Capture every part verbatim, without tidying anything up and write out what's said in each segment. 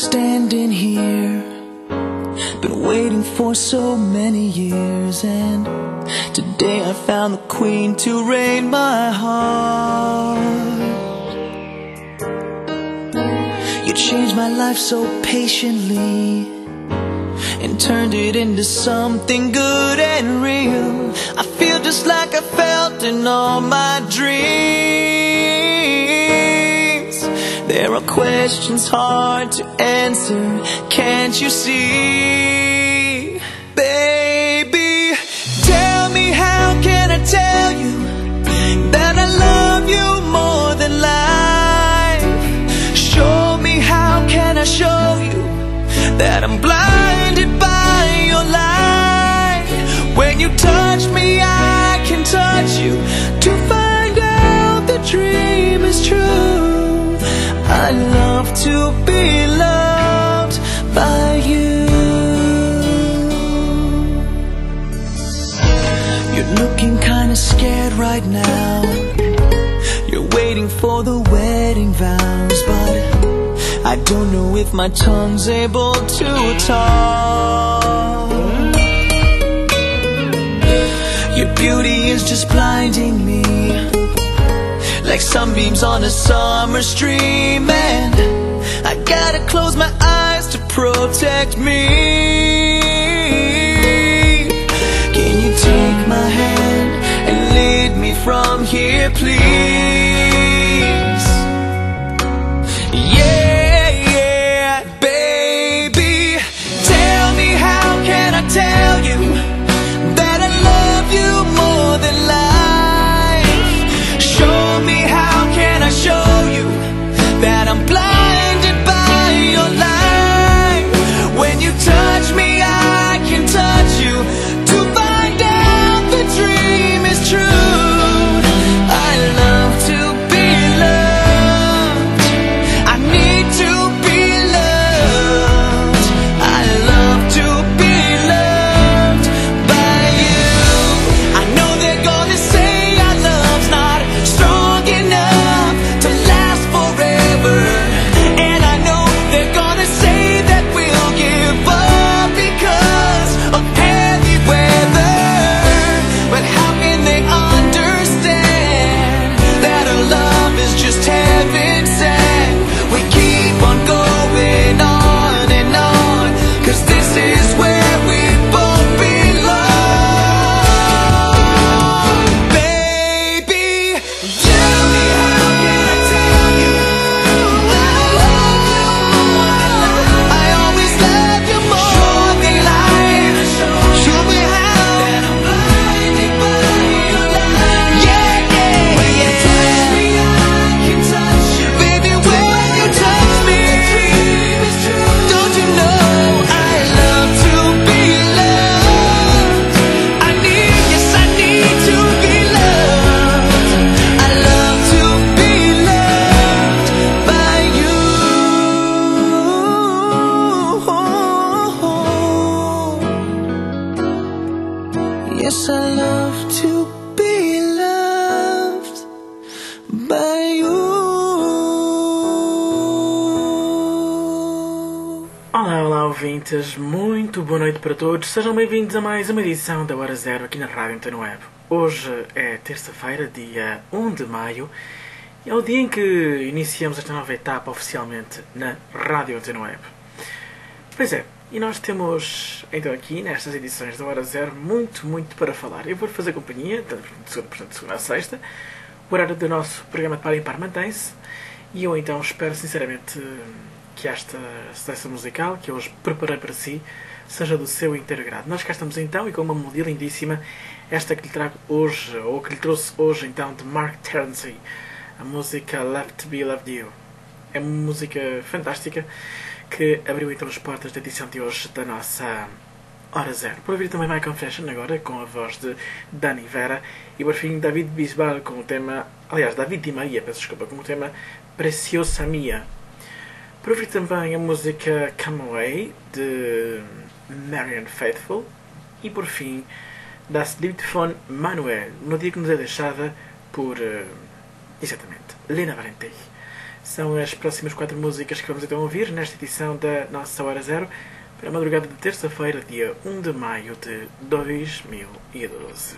standing here, been waiting for so many years, and today I found the queen to reign my heart. You changed my life so patiently and turned it into something good and real. I feel just like I felt in all my dreams. There are questions hard to answer, can't you see? Baby, tell me, how can I tell you that I love you more than life? Show me, how can I show you that I'm blinded by your light? When you touch me, I can touch you to find out the dream is true. I love to be loved by you. You're looking kinda scared right now. You're waiting for the wedding vows, but I don't know if my tongue's able to talk. Your beauty is just blinding me, like sunbeams on a summer stream, and I gotta close my eyes to protect me. Can you take my hand and lead me from here, please? Yeah, yeah, baby, tell me, how can I tell you that I love you more than life? Show me, how can I show you that I'm blinded by your light? When you touch me, I can touch you to find out the dream is true. I love to be loved, I need to be loved, I love to be loved by you. I know they're gonna say our love's not strong enough to last forever, and I know they're gonna say that we'll give up because of heavy weather. But how can they understand that our love is just heaven sent? We keep on going on and on, 'cause this is where we both belong. Baby, tell me, how can I tell you that I love you more than life? I always love you more than life. Show me how that I'm blinded by your light. Yeah, yeah. When you touch me, I can touch you. Baby, when you touch me, don't you know I love to be loved? I need, yes, I need to be loved. I love to be loved by you. Yes, I love to be loved by you. Olá, olá ouvintes, muito boa noite para todos. Sejam bem-vindos a mais uma edição da Hora Zero aqui na Rádio Antena Web. Hoje é terça-feira, dia um de maio, e é o dia em que iniciamos esta nova etapa oficialmente na Rádio Antena Web. Pois é, e nós temos então aqui nestas edições da Hora Zero muito, muito para falar. Eu vou fazer companhia, portanto, de segunda a sexta. O horário do nosso programa de Par em Par mantém-se, e eu então espero sinceramente que esta seleção musical que eu hoje preparei para si seja do seu inteiro agrado. Nós cá estamos então, e com uma melodia lindíssima, esta que lhe trago hoje, ou que lhe trouxe hoje então, de Mark Terency, a música Love to Be Loved You. É uma música fantástica que abriu então as portas da edição de hoje da nossa Hora Zero. Por ouvir também My Confession agora, com a voz de Dani Vera, e por fim David Bisbal com o tema, aliás, David Di Maria, peço desculpa, com o tema Preciosa Mia. Por ouvir também a música Come Away, de Marianne Faithfull, e por fim Das Lied von Manuel, no dia que nos é deixada por, uh, exatamente, Lena Valentich. São as próximas quatro músicas que vamos então ouvir nesta edição da nossa Hora Zero para a madrugada de terça-feira, dia um de maio de dois mil e doze.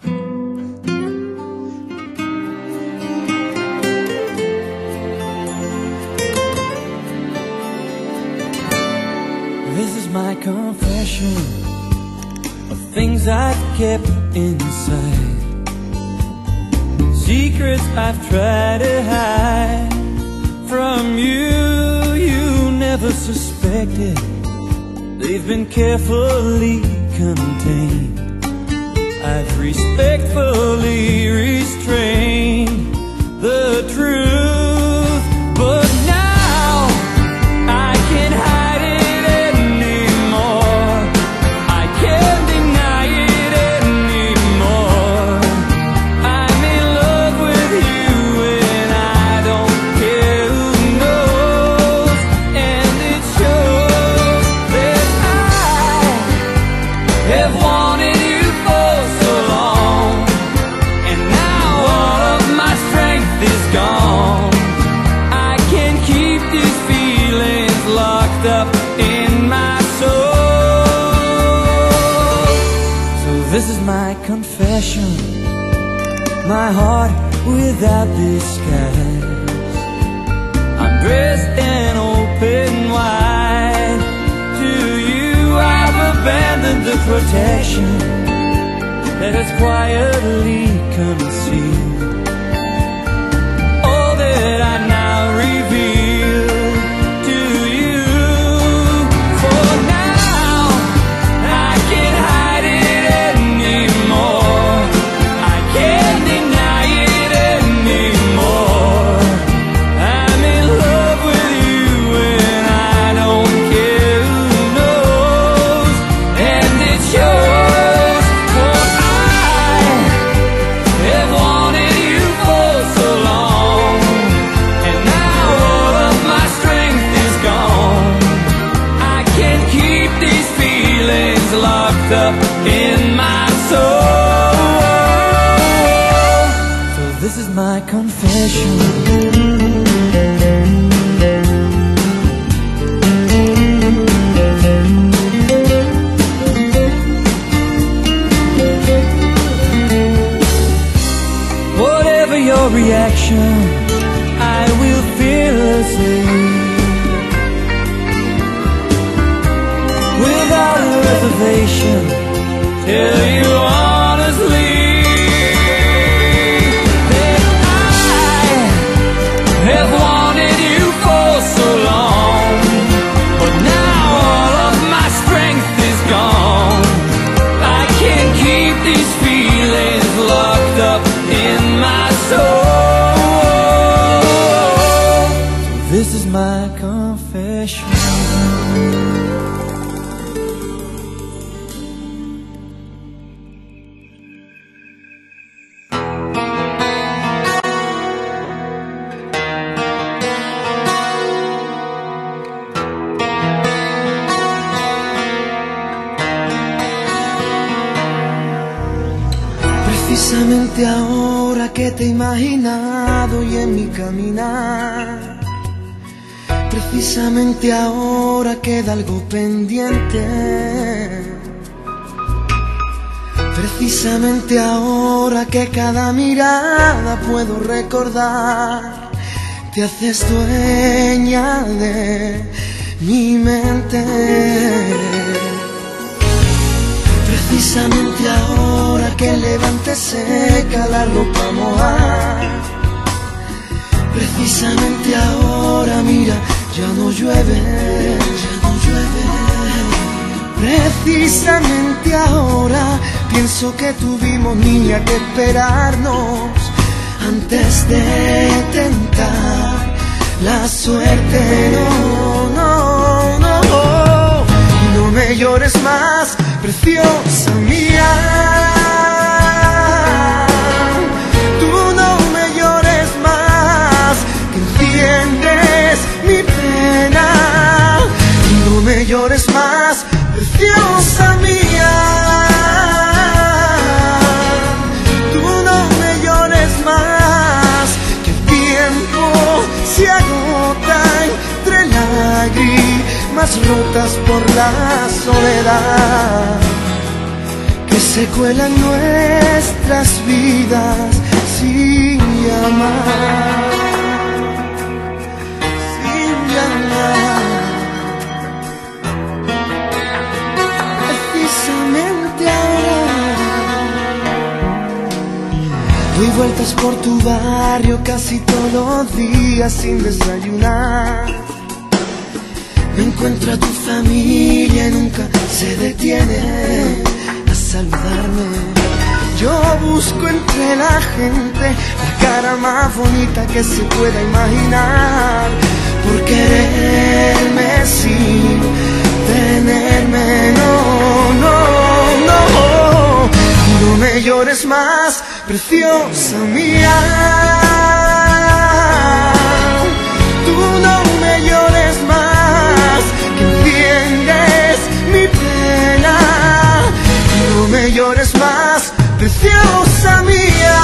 This is my confession of things I've kept inside, secrets I've tried to hide from you. You never suspected, they've been carefully contained. I've respectfully restrained the truth, but now I can't hide it. This is my confession, my heart without disguise. I'm dressed in open wide. To you I've abandoned the protection that has quietly concealed all that I now reveal to you. For now I can't hide it. Up in my soul. So this is my confession. Whatever your reaction, I will fearlessly, without a reservation, tell you honestly that I have wanted you for so long, but now all of my strength is gone. I can't keep these feelings locked up in my soul. So this is my confession. Precisamente ahora que te he imaginado y en mi caminar, precisamente ahora queda algo pendiente, precisamente ahora que cada mirada puedo recordar, te haces dueña de mi mente. Precisamente ahora que el levante seca la ropa mojada, precisamente ahora, mira, ya no llueve, ya no llueve. Precisamente ahora pienso que tuvimos, niña, que esperarnos antes de tentar la suerte. No, no, no, no me llores más, preciosa mía. Tú no me llores más, que entiendes mi pena. No me llores más, preciosa mía. Tú no me llores más, que el tiempo se agota. más rotas por la soledad, que se cuelan nuestras vidas sin llamar, sin llamar. Precisamente ahora doy vueltas por tu barrio casi todos los días sin desayunar. Me encuentro a tu familia y nunca se detiene a saludarme. Yo busco entre la gente la cara más bonita que se pueda imaginar, por quererme sin tenerme. No, no, no, no me llores más, preciosa mía. Tú no me llores más, que entiendes mi pena. No me llores más, preciosa mía.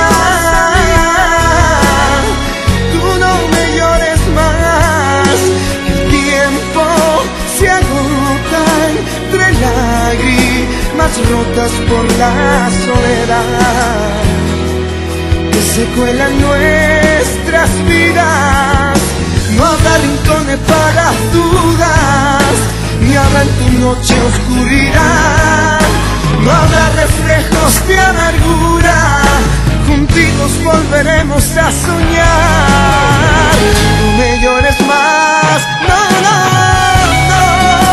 Tú no me llores más, que el tiempo se agota entre lágrimas rotas por la soledad, que se cuelan nuestras vidas. No habrá rincones para dudas, ni habrá en tu noche oscuridad. No habrá reflejos de amargura, juntitos volveremos a soñar. No me llores más, no, no, no.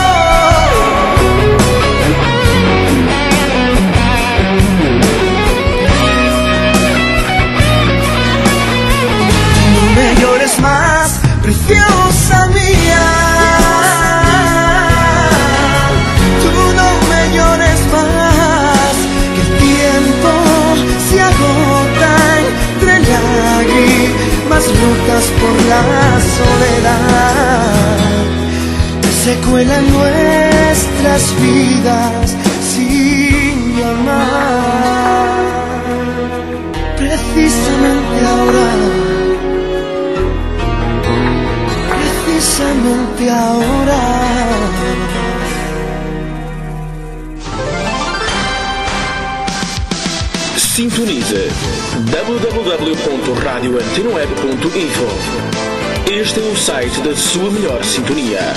No me llores más, preciosa mía. Tú no me llores más, que el tiempo se agota entre lágrimas rotas por la soledad, que se cuelan nuestras vidas sin llamar. Precisamente ahora, precisamente ahora. Sintonize w w w ponto radio antena web ponto info. Este é o site da sua melhor sintonia.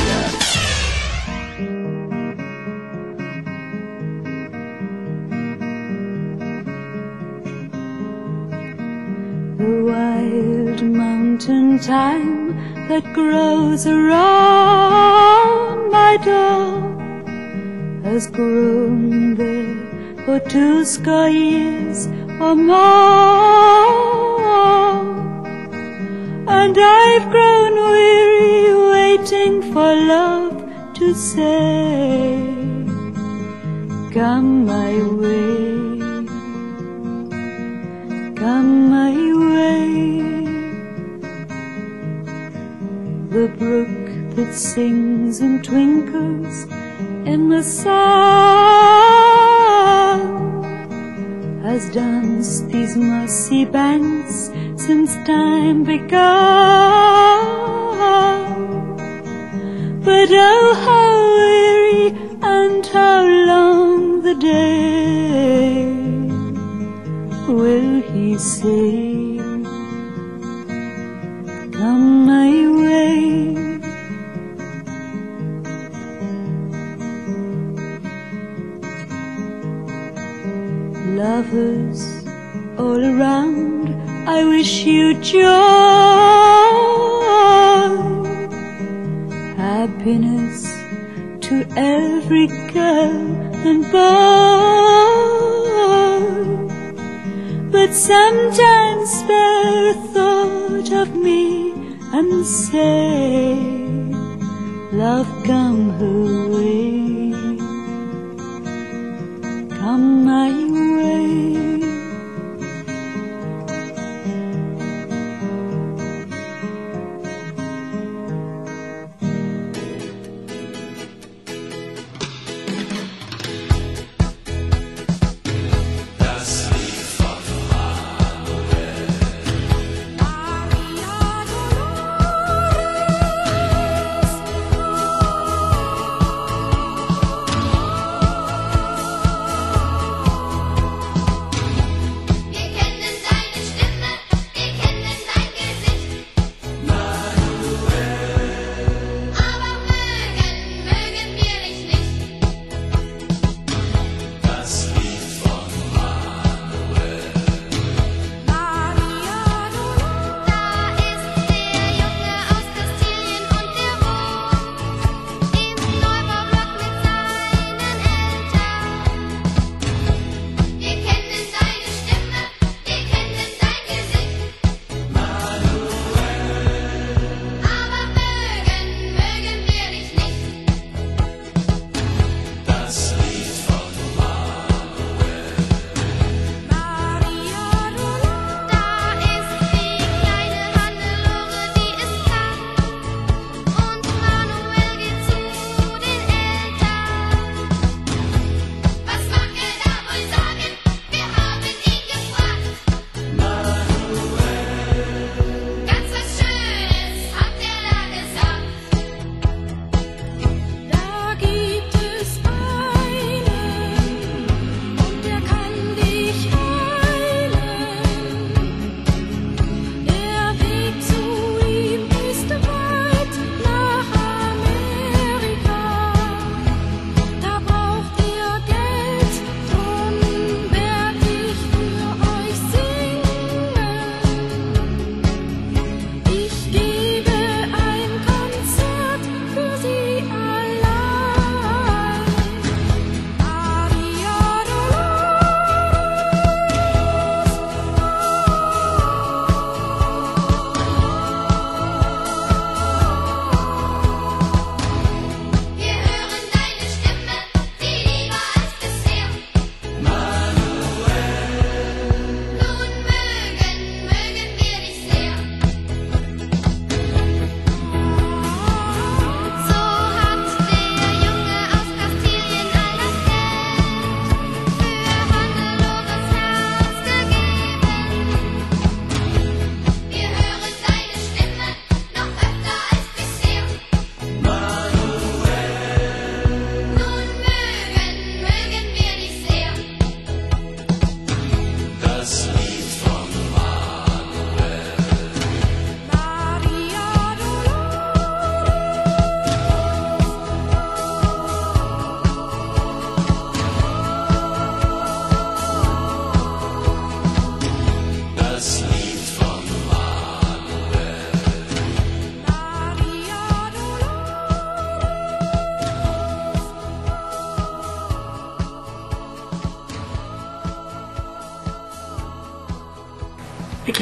The wild mountain thyme that grows around my door has grown there for two score years or more, and I've grown weary waiting for love to say, come my way, come my way. The brook that sings and twinkles in the sun has danced these mossy banks since time begun. But oh, how weary and how long the day. Will he say, come my way? Lovers all around, I wish you joy, happiness to every girl and boy. But sometimes spare a thought of me and say, love, come her way, come my way.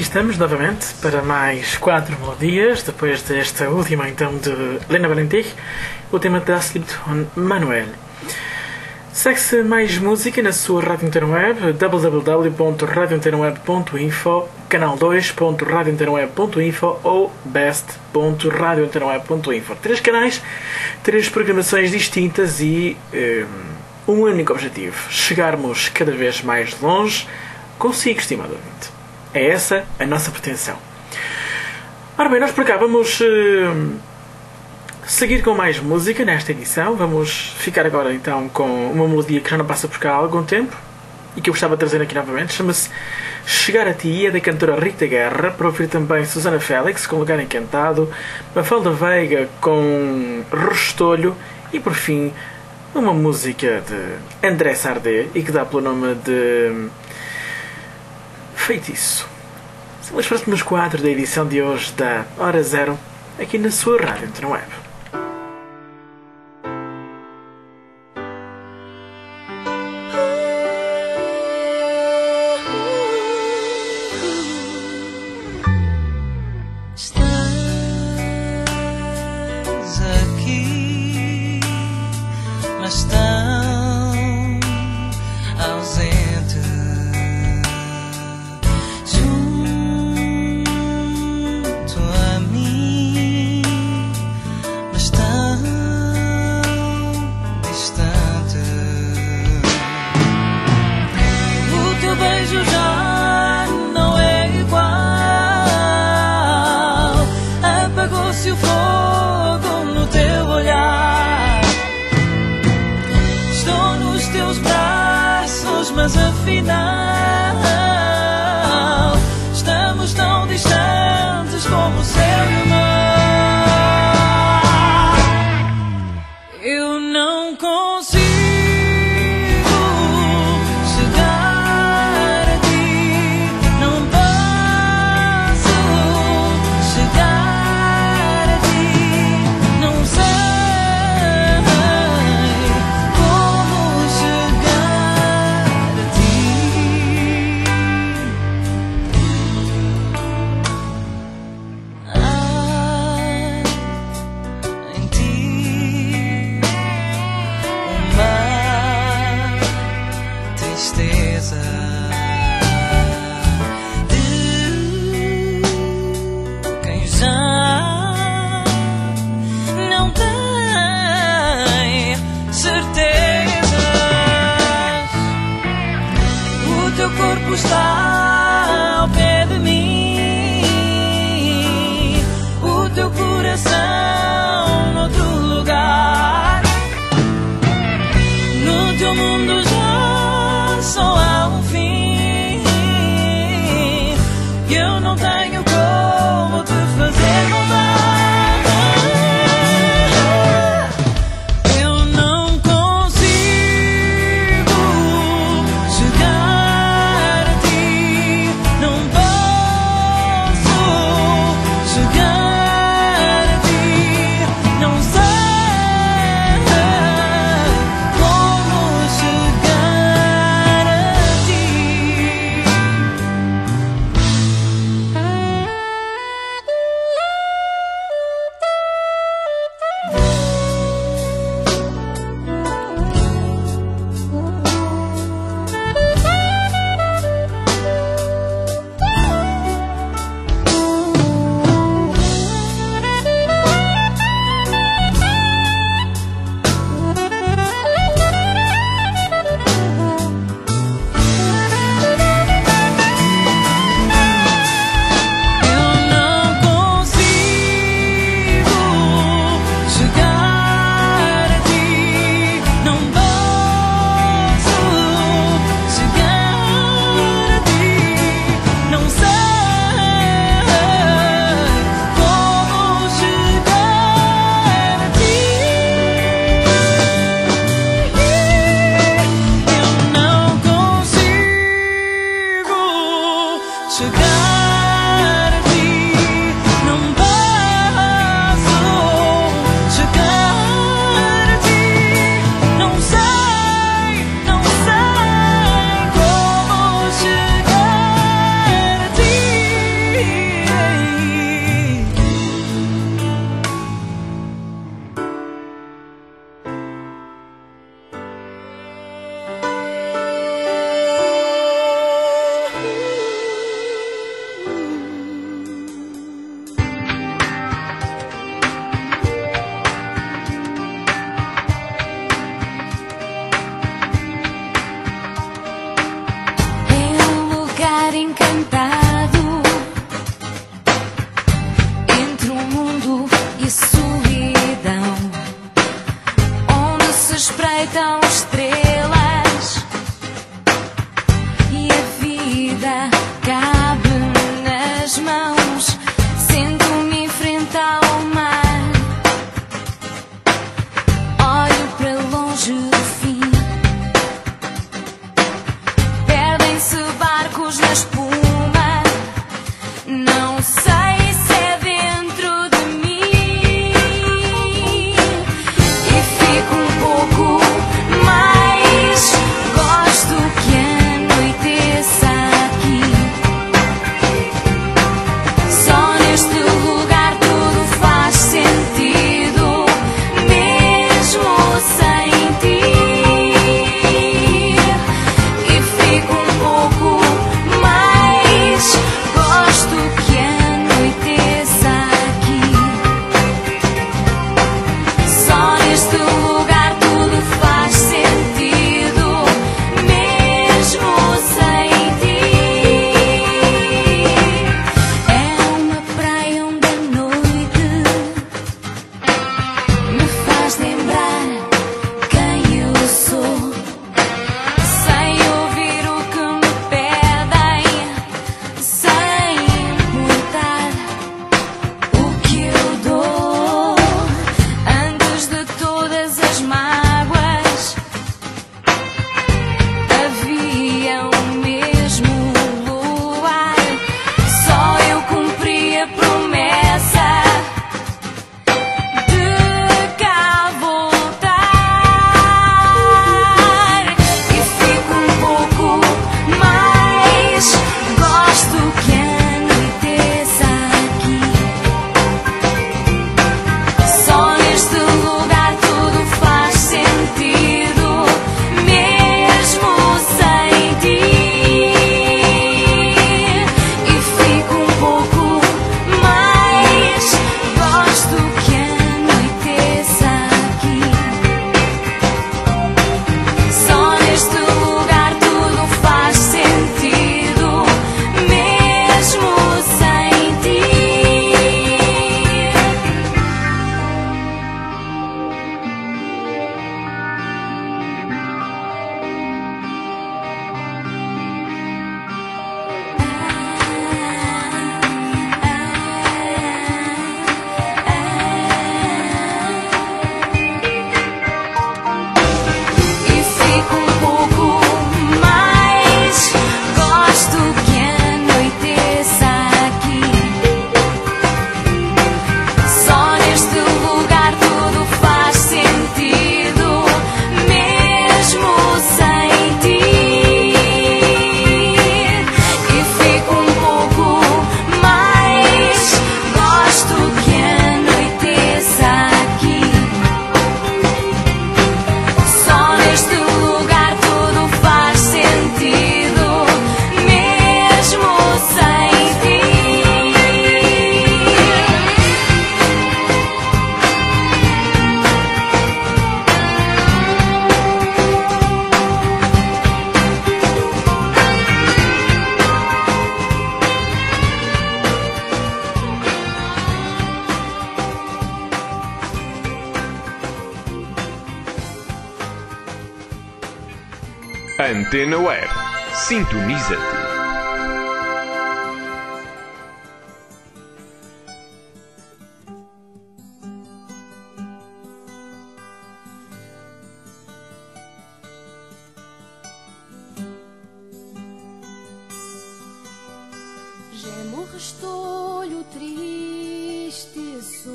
estamos novamente para mais quatro melodias, depois desta última então de Lena Valentin, o tema Das Lied von Manuel. Segue-se mais música na sua rádio interweb, w w w ponto radio interweb ponto info, canal dois ponto radio interweb ponto info ou best ponto radio interweb ponto info. Três canais, três programações distintas e um, um único objetivo: chegarmos cada vez mais longe consigo, estimado ouvinte. É essa a nossa pretensão. Ora bem, nós por cá vamos uh, seguir com mais música nesta edição. Vamos ficar agora então com uma melodia que já não passa por cá há algum tempo e que eu gostava de trazer aqui novamente. Chama-se Chegar a Ti, é da cantora Rita Guerra, para ouvir também Susana Félix com Lugar Encantado, Mafalda Veiga com Restolho e por fim uma música de André Sardé e que dá pelo nome de Feitiço. São os próximos quadros da edição de hoje da Hora Zero, aqui na sua rádio interweb. Estás aqui, mas tão ausente. Mas afinal estamos tão distantes como o céu e o mar. Eu não consigo chegar a ti, não posso chegar a ti, não sei como chegar. Está ao pé de mim, o teu coração noutro lugar. No teu mundo já só há um fim, e eu não tenho como te fazer voltar. Não sei se é dentro de mim e fico um pouco mais. Gosto que anoiteça aqui. Só neste lugar tudo faz sentido, mesmo sem ti. E fico um pouco mais. Gosto que anoiteça aqui. Só neste lugar tudo faz sentido, mesmo sem ti. É uma praia onde a noite me faz lembrar quem eu sou, sem ouvir o que me pedem, sem importar o que eu dou. Antes de todas as mágoas havia o mesmo luar. Só eu cumpri a promessa de cá voltar. E fico um pouco mais. Gosto que anoiteça aqui. Só neste lugar tudo faz sentido, mesmo sem ti. E fico um pouco mais. Gosto que anoiteça aqui. Só neste lugar tudo faz sentido, mesmo sem ti. E fico um pouco mais. Gosto que anoiteça aqui. Só neste lugar tudo faz sentido, mesmo sem ti. E fico um pouco mais. Gosto que anoiteça aqui. Só neste lugar tudo faz sentido, mesmo sem ti. Antena Web. Sintoniza-te. Gemo o restolho triste e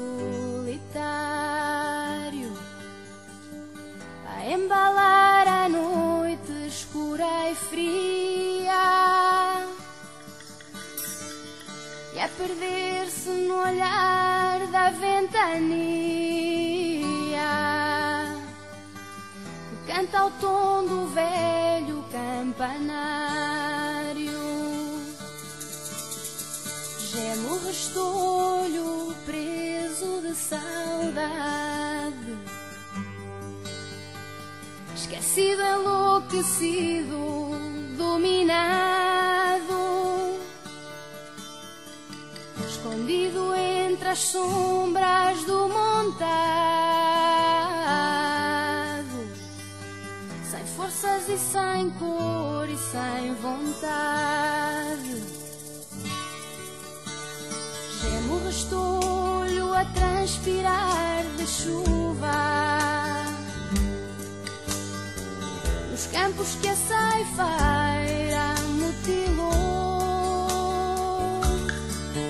solitário a embalar a noite escura e fria e a perder-se no olhar da ventania que canta ao tom do velho campanário. Gemo o restolho preso de saudade, esquecido, enlouquecido, dominado, escondido entre as sombras do montado, sem forças e sem cor e sem vontade. Gemo o restolho a transpirar de chuva nos campos que a ceifeira mutilou.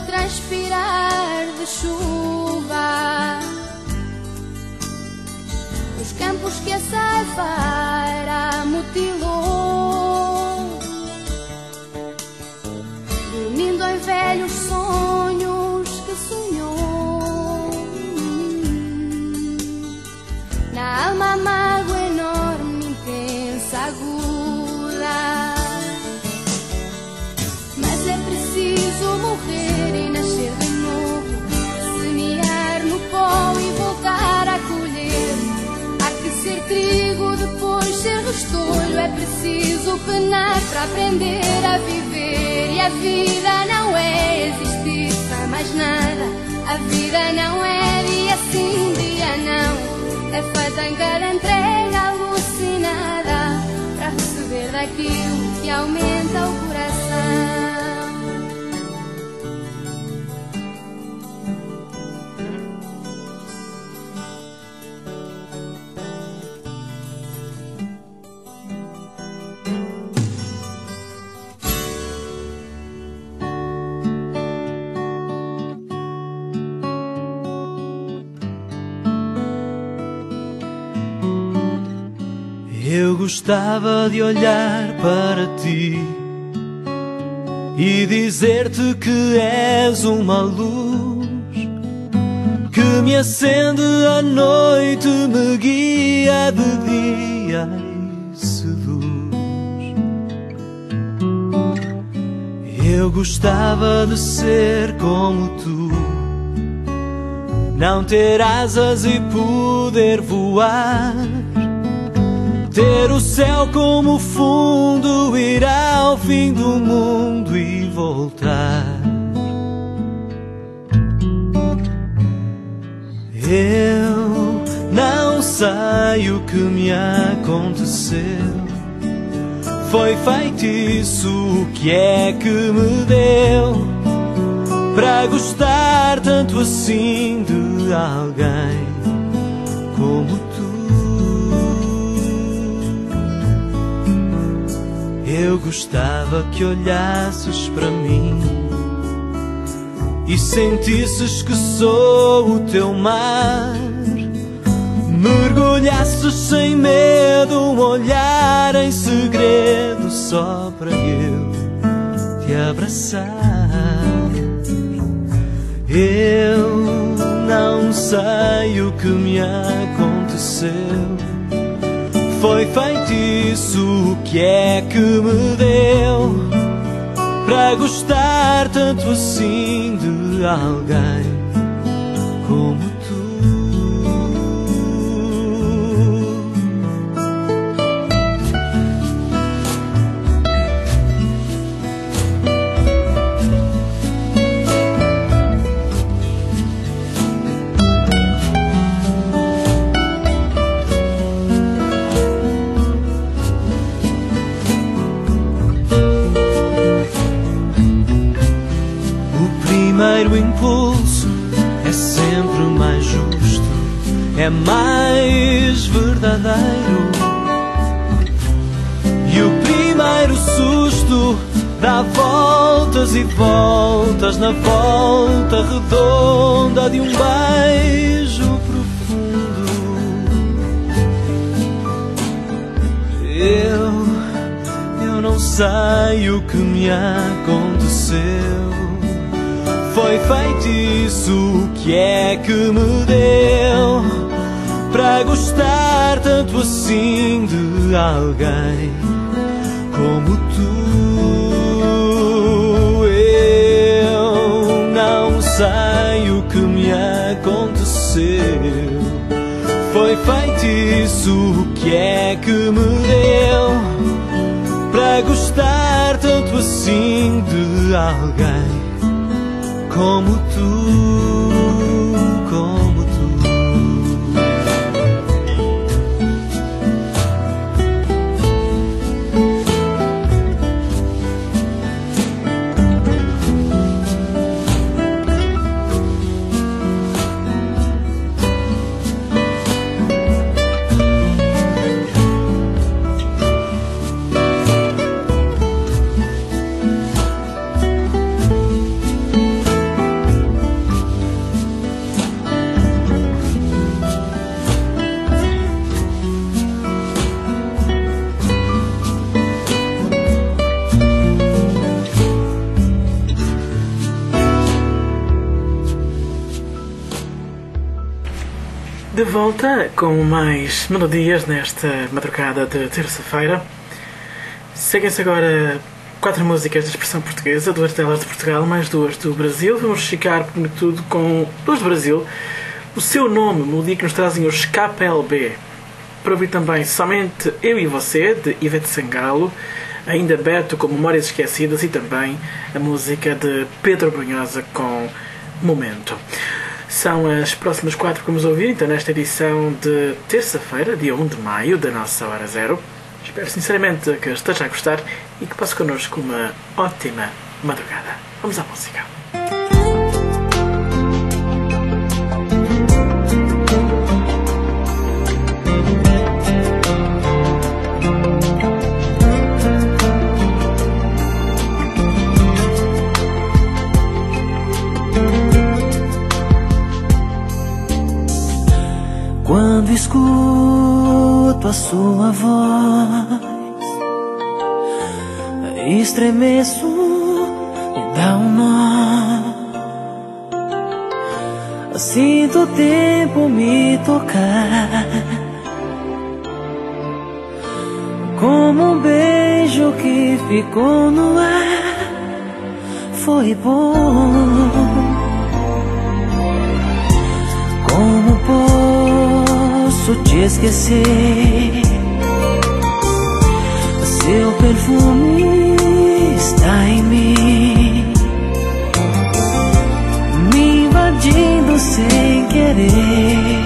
transpirar de chuva, os campos que a ceifeira mutilou, dormindo em velhos sonhos que sonhou. Na alma a mágoa enorme, intensa, aguda, mas é preciso morrer e nascer de novo, semear no pó e voltar a colher. Há que ser trigo, depois ser restolho. É preciso penar para aprender a viver. E a vida não é existir sem mais nada. A vida não é dia sim, dia não. É feita em cada entrega alucinada para receber daquilo que aumenta o coração. Eu gostava de olhar para ti e dizer-te que és uma luz que me acende à noite, me guia de dia e seduz. Eu gostava de ser como tu, não ter asas e poder voar, ter o céu como fundo, ir ao fim do mundo e voltar. Eu não sei o que me aconteceu, foi feitiço, o que é que me deu para gostar tanto assim de alguém como tu. Eu gostava que olhasses para mim e sentisses que sou o teu mar, mergulhasses sem medo, um olhar em segredo só para eu te abraçar. Eu não sei o que me aconteceu, foi feitiço, o que é que me deu para gostar tanto assim de alguém como tu. O primeiro impulso é sempre mais justo, é mais verdadeiro. E o primeiro susto dá voltas e voltas na volta redonda de um beijo profundo. Eu, eu não sei o que me aconteceu, foi feitiço, o que é que me deu para gostar tanto assim de alguém como tu. Eu não sei o que me aconteceu, foi feitiço, o que é que me deu para gostar tanto assim de alguém como tu, como tu. De volta com mais melodias nesta madrugada de terça-feira. Seguem-se agora quatro músicas de expressão portuguesa, duas delas de Portugal, mais duas do Brasil. Vamos ficar, por tudo, com duas do Brasil. O Seu Nome, melodia que nos trazem os K P L B. Para ouvir também Somente Eu e Você, de Ivete Sangalo. Ainda Beto com Memórias Esquecidas e também a música de Pedro Brunhosa com Momento. São as próximas quatro que vamos ouvir, então, nesta edição de terça-feira, dia um de maio, da nossa Hora Zero. Espero sinceramente que esteja a gostar e que passe connosco uma ótima madrugada. Vamos à música. Quando escuto a sua voz, estremeço e dá um nó. Sinto o tempo me tocar, como um beijo que ficou no ar. Foi bom. Como posso te esquecer? Seu perfume está em mim, me invadindo sem querer.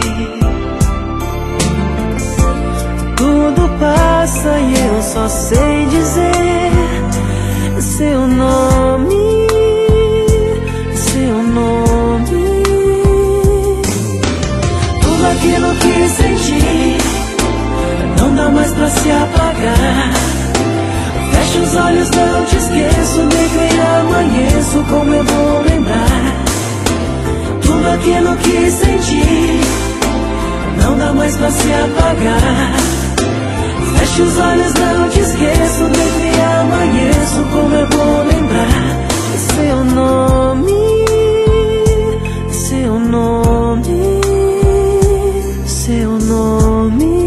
Tudo passa e eu só sei dizer seu nome, seu nome. Tudo aquilo que senti não dá mais pra se apagar. Fecho os olhos, não te esqueço, deito e amanheço, como eu vou lembrar. Tudo aquilo que senti não dá mais pra se apagar. Fecho os olhos, não te esqueço, deito e amanheço, como eu vou lembrar. Seu nome, seu nome, seu nome.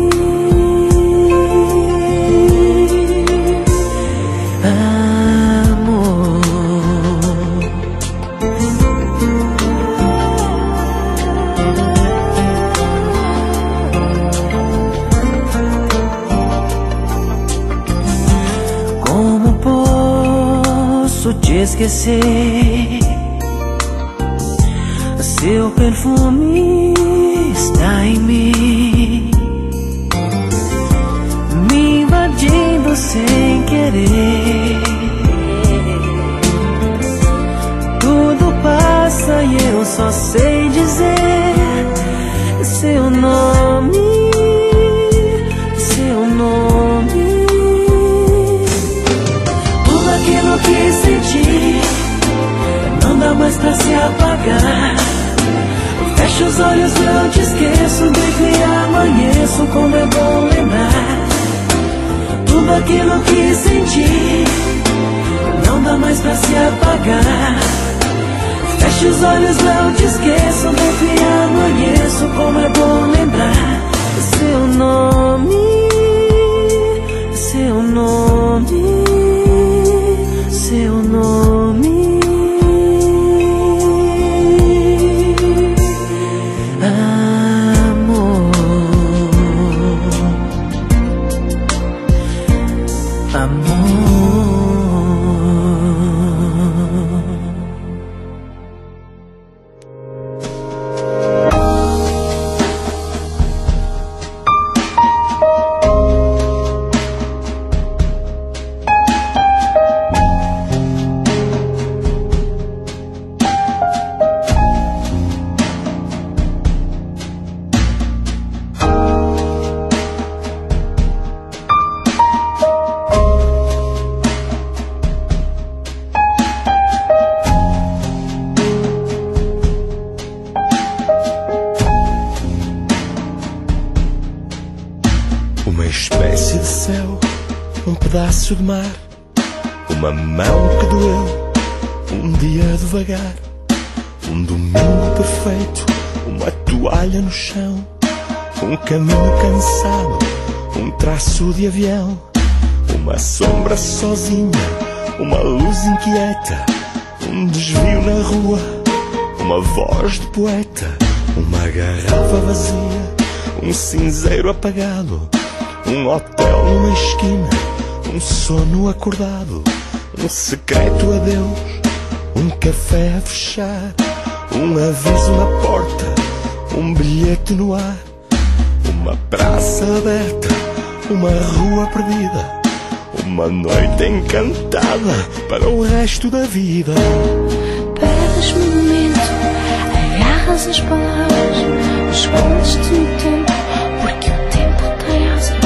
Te esquecer, seu perfume está em mim, me invadindo sem querer. Tudo passa e eu só sei dizer seu nome, seu nome. Tudo aquilo que senti não dá mais pra se apagar. Fecho os olhos, não te esqueço, deito e amanheço, como é bom lembrar. Tudo aquilo que senti não dá mais pra se apagar. Fecho os olhos, não te esqueço, deito e amanheço, como é bom lembrar. Seu nome, seu nome, seu nome. Amor, amor. Um pedaço de mar, uma mão que doeu, um dia devagar, um domingo perfeito, uma toalha no chão, um caminho cansado, um traço de avião, uma sombra sozinha, uma luz inquieta, um desvio na rua, uma voz de poeta, uma garrafa vazia, um cinzeiro apagado, um hotel numa esquina, um sono acordado, um secreto adeus, um café a fechar, um aviso na porta, um bilhete no ar, uma praça aberta, uma rua perdida, uma noite encantada para o resto da vida. Perdes-me no momento, agarras as palavras, escondes-te no tempo, porque o tempo tem asas.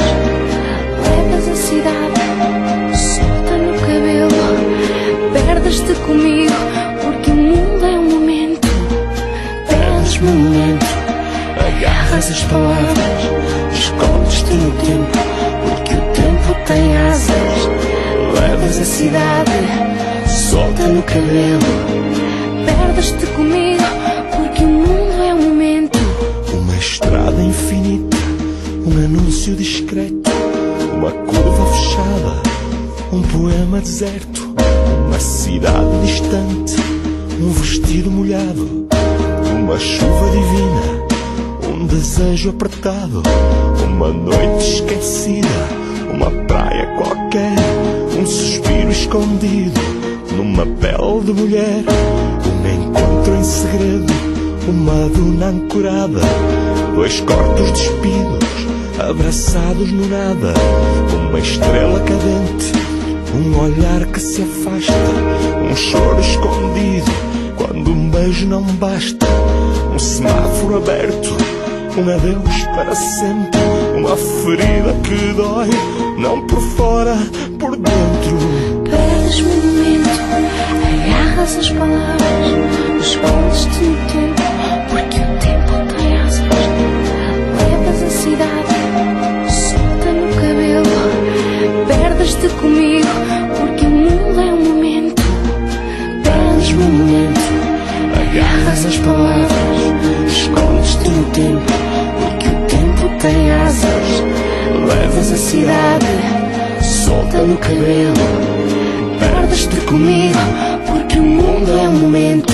Levas a cidade, solta no cabelo, perdes-te comigo, porque o mundo é um momento. Perdes-me no momento, agarras as palavras, escondes-te no tempo, porque o tempo tem asas. Levas a cidade, solta no cabelo, perdes-te comigo, porque o mundo é um momento. Uma estrada infinita, um anúncio discreto, uma curva fechada, um poema deserto, uma cidade distante, um vestido molhado, uma chuva divina, um desejo apertado, uma noite esquecida, uma praia qualquer, um suspiro escondido numa pele de mulher, um encontro em segredo, uma duna ancorada, dois corpos despidos, abraçados no nada, uma estrela cadente, um olhar que se afasta, um choro escondido, quando um beijo não basta, um semáforo aberto, um adeus para sempre, uma ferida que dói, não por fora, por dentro. Perdes-me no momento, agarras as palavras, escondes-te no tempo, porque o tempo tem asas. Levas a cidade, solta no cabelo, perdes-te comigo, porque o mundo é um momento. Perdes-me no momento, agarras as palavras, escondes-te no tempo, porque o tempo tem asas. Levas a cidade, solta no cabelo, perdes-te comigo, porque o mundo é um momento.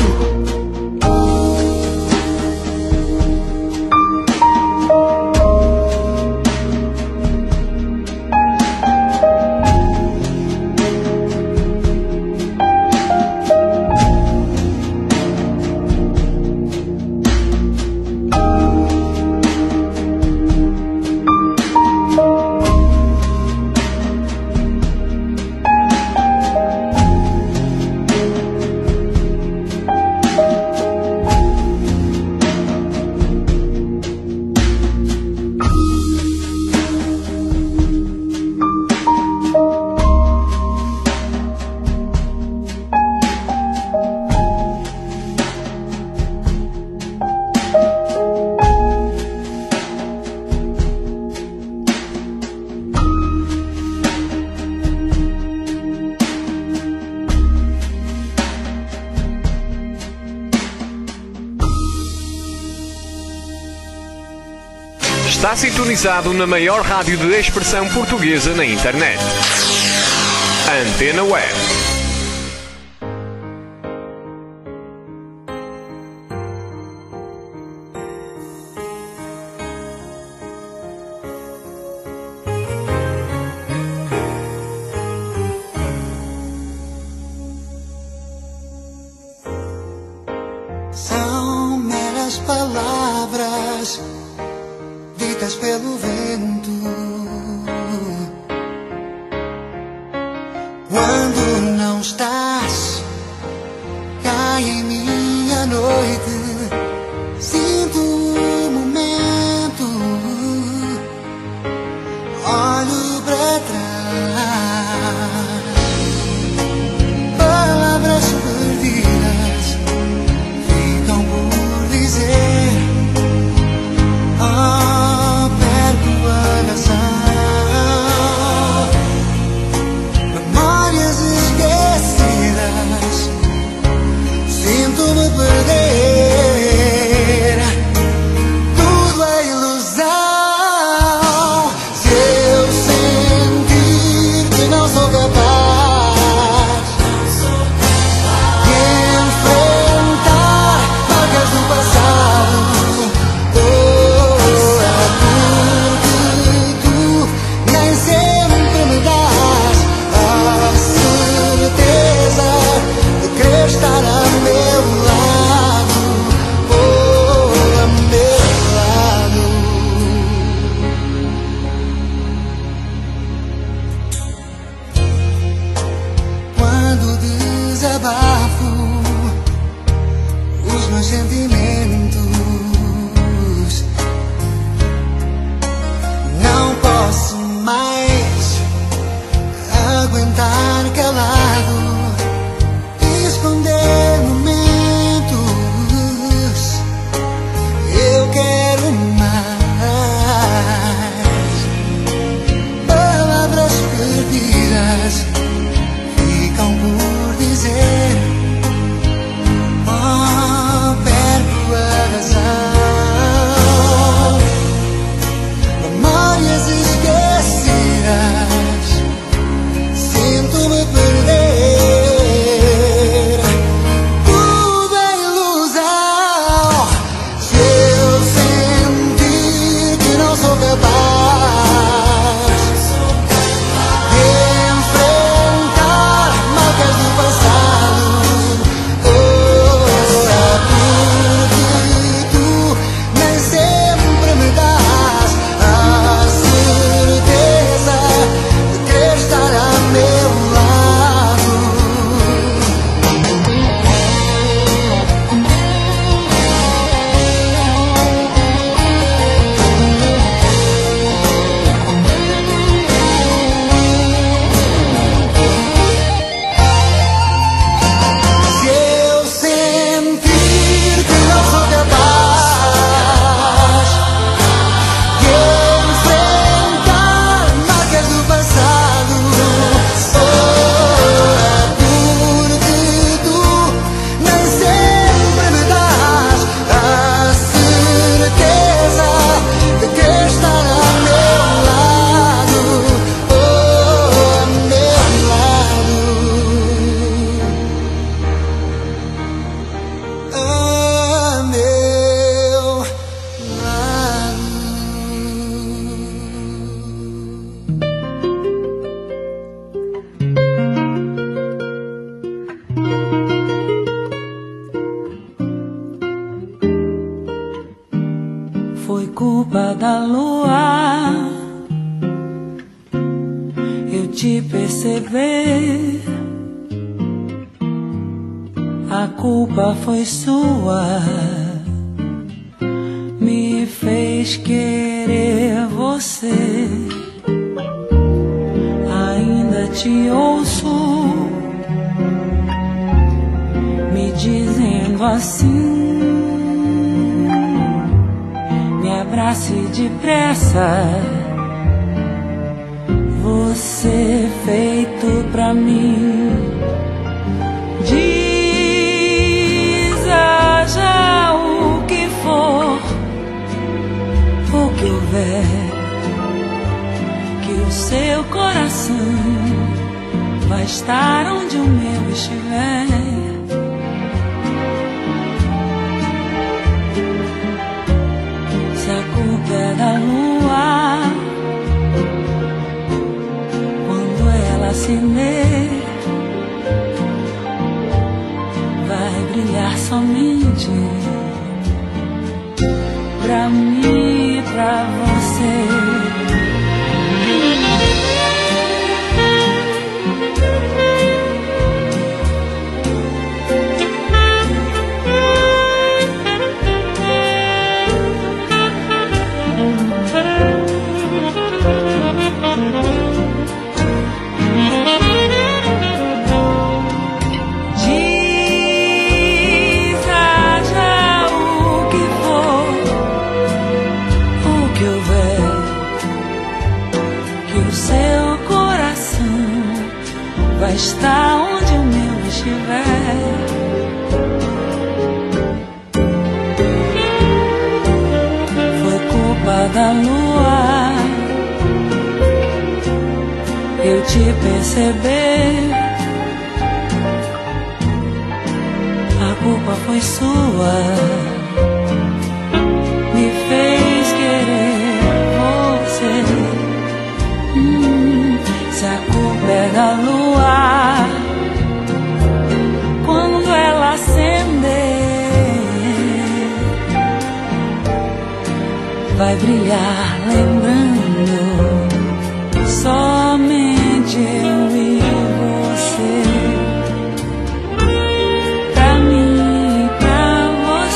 Está sintonizado na maior rádio de expressão portuguesa na internet. Antena Web. São meras palavras ditas pelo vento, quando não estás, cai em minha noite, sinto o momento, olho pra trás, palavras perdidas ficam por dizer. Oh, memórias esquecidas, sinto-me perder. outros sentimentos. Não posso mais aguentar calado, esconder momentos. Eu quero mais. Palavras perdidas ficam por dizer. Oh, perco a razão. Memórias esquecidas, sinto-me perder. Tudo é ilusão. Se eu sentir que não sou capaz de enfrentar marcas do passado, oh, é porque tu nem sempre me dás a certeza de querer estar a meu lado. Se eu sentir que não sou capaz de enfrentar marcas do passado, oh, é porque tu nem sempre me dás a certeza de que estar a meu lado, oh, a meu lado, a meu lado. Foi culpa da lua eu te perceber. A culpa foi sua, me fez querer você. Ainda te ouço me dizendo assim: me abrace depressa, você feito pra mim. Diz haja o que for, o que houver, que o seu coração vai estar onde o meu estiver. Se a culpa é da lua, quando ela acender, vai brilhar somente pra mim e pra você. Diz haja o que for, o que houver, que o seu coração vai estar onde o meu estiver. Foi culpa da lua eu te perceber. A culpa foi sua, me fez querer você. Hum, se a culpa é da lua, quando ela acender, vai brilhar lembrando somente eu e você. Pra mim e pra você.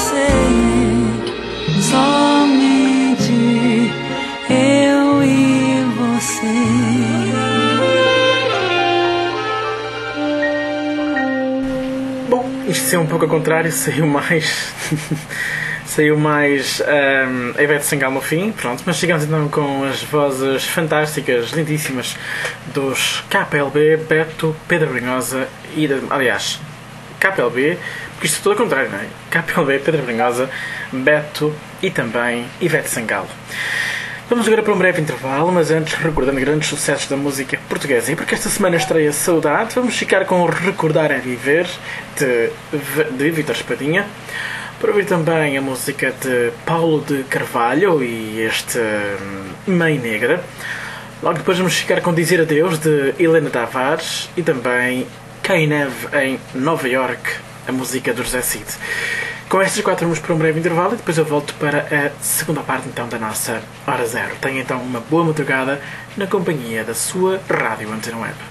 isto saiu um pouco ao contrário, saiu mais saiu mais um, a Ivete Sangalo no fim, pronto, mas chegamos então com as vozes fantásticas, lindíssimas dos K L B, Beto, Pedro Brunhosa e, aliás, K L B, porque isto é tudo ao contrário, não é? K L B, Pedro Brunhosa, Beto e também Ivete Sangalo. Vamos agora para um breve intervalo, mas antes, recordando grandes sucessos da música portuguesa. E porque esta semana estreia Saudade, vamos ficar com o Recordar é Viver, de, de Vítor Espadinha. Para ouvir também a música de Paulo de Carvalho e este Mãe Negra. Logo depois vamos ficar com Dizer Adeus, de Helena Tavares. E também Cai Neve em Nova York, a música do José Cid. Com estas quatro vamos para um breve intervalo e depois eu volto para a segunda parte então da nossa Hora Zero. Tenha então uma boa madrugada na companhia da sua Rádio Antena Web.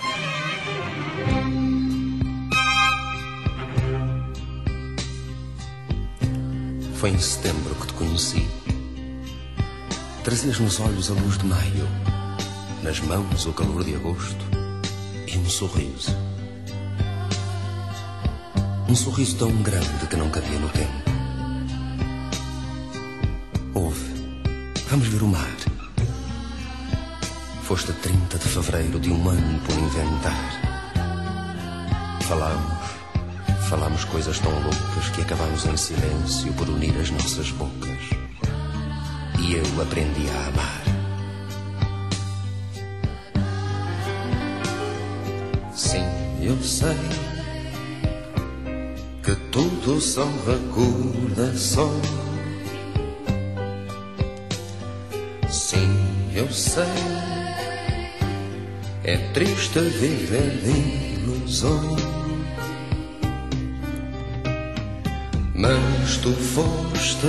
Foi em setembro que te conheci. Trazias nos olhos a luz de maio, nas mãos o calor de agosto e um sorriso. Um sorriso tão grande que não cabia no tempo. Ouve, vamos ver o mar. Foste a trinta de fevereiro de um ano por inventar. Falámos, falámos coisas tão loucas que acabámos em silêncio por unir as nossas bocas. E eu aprendi a amar. Sim, eu sei que tudo são recordações. Sim, eu sei, é triste viver de ilusões. Mas tu foste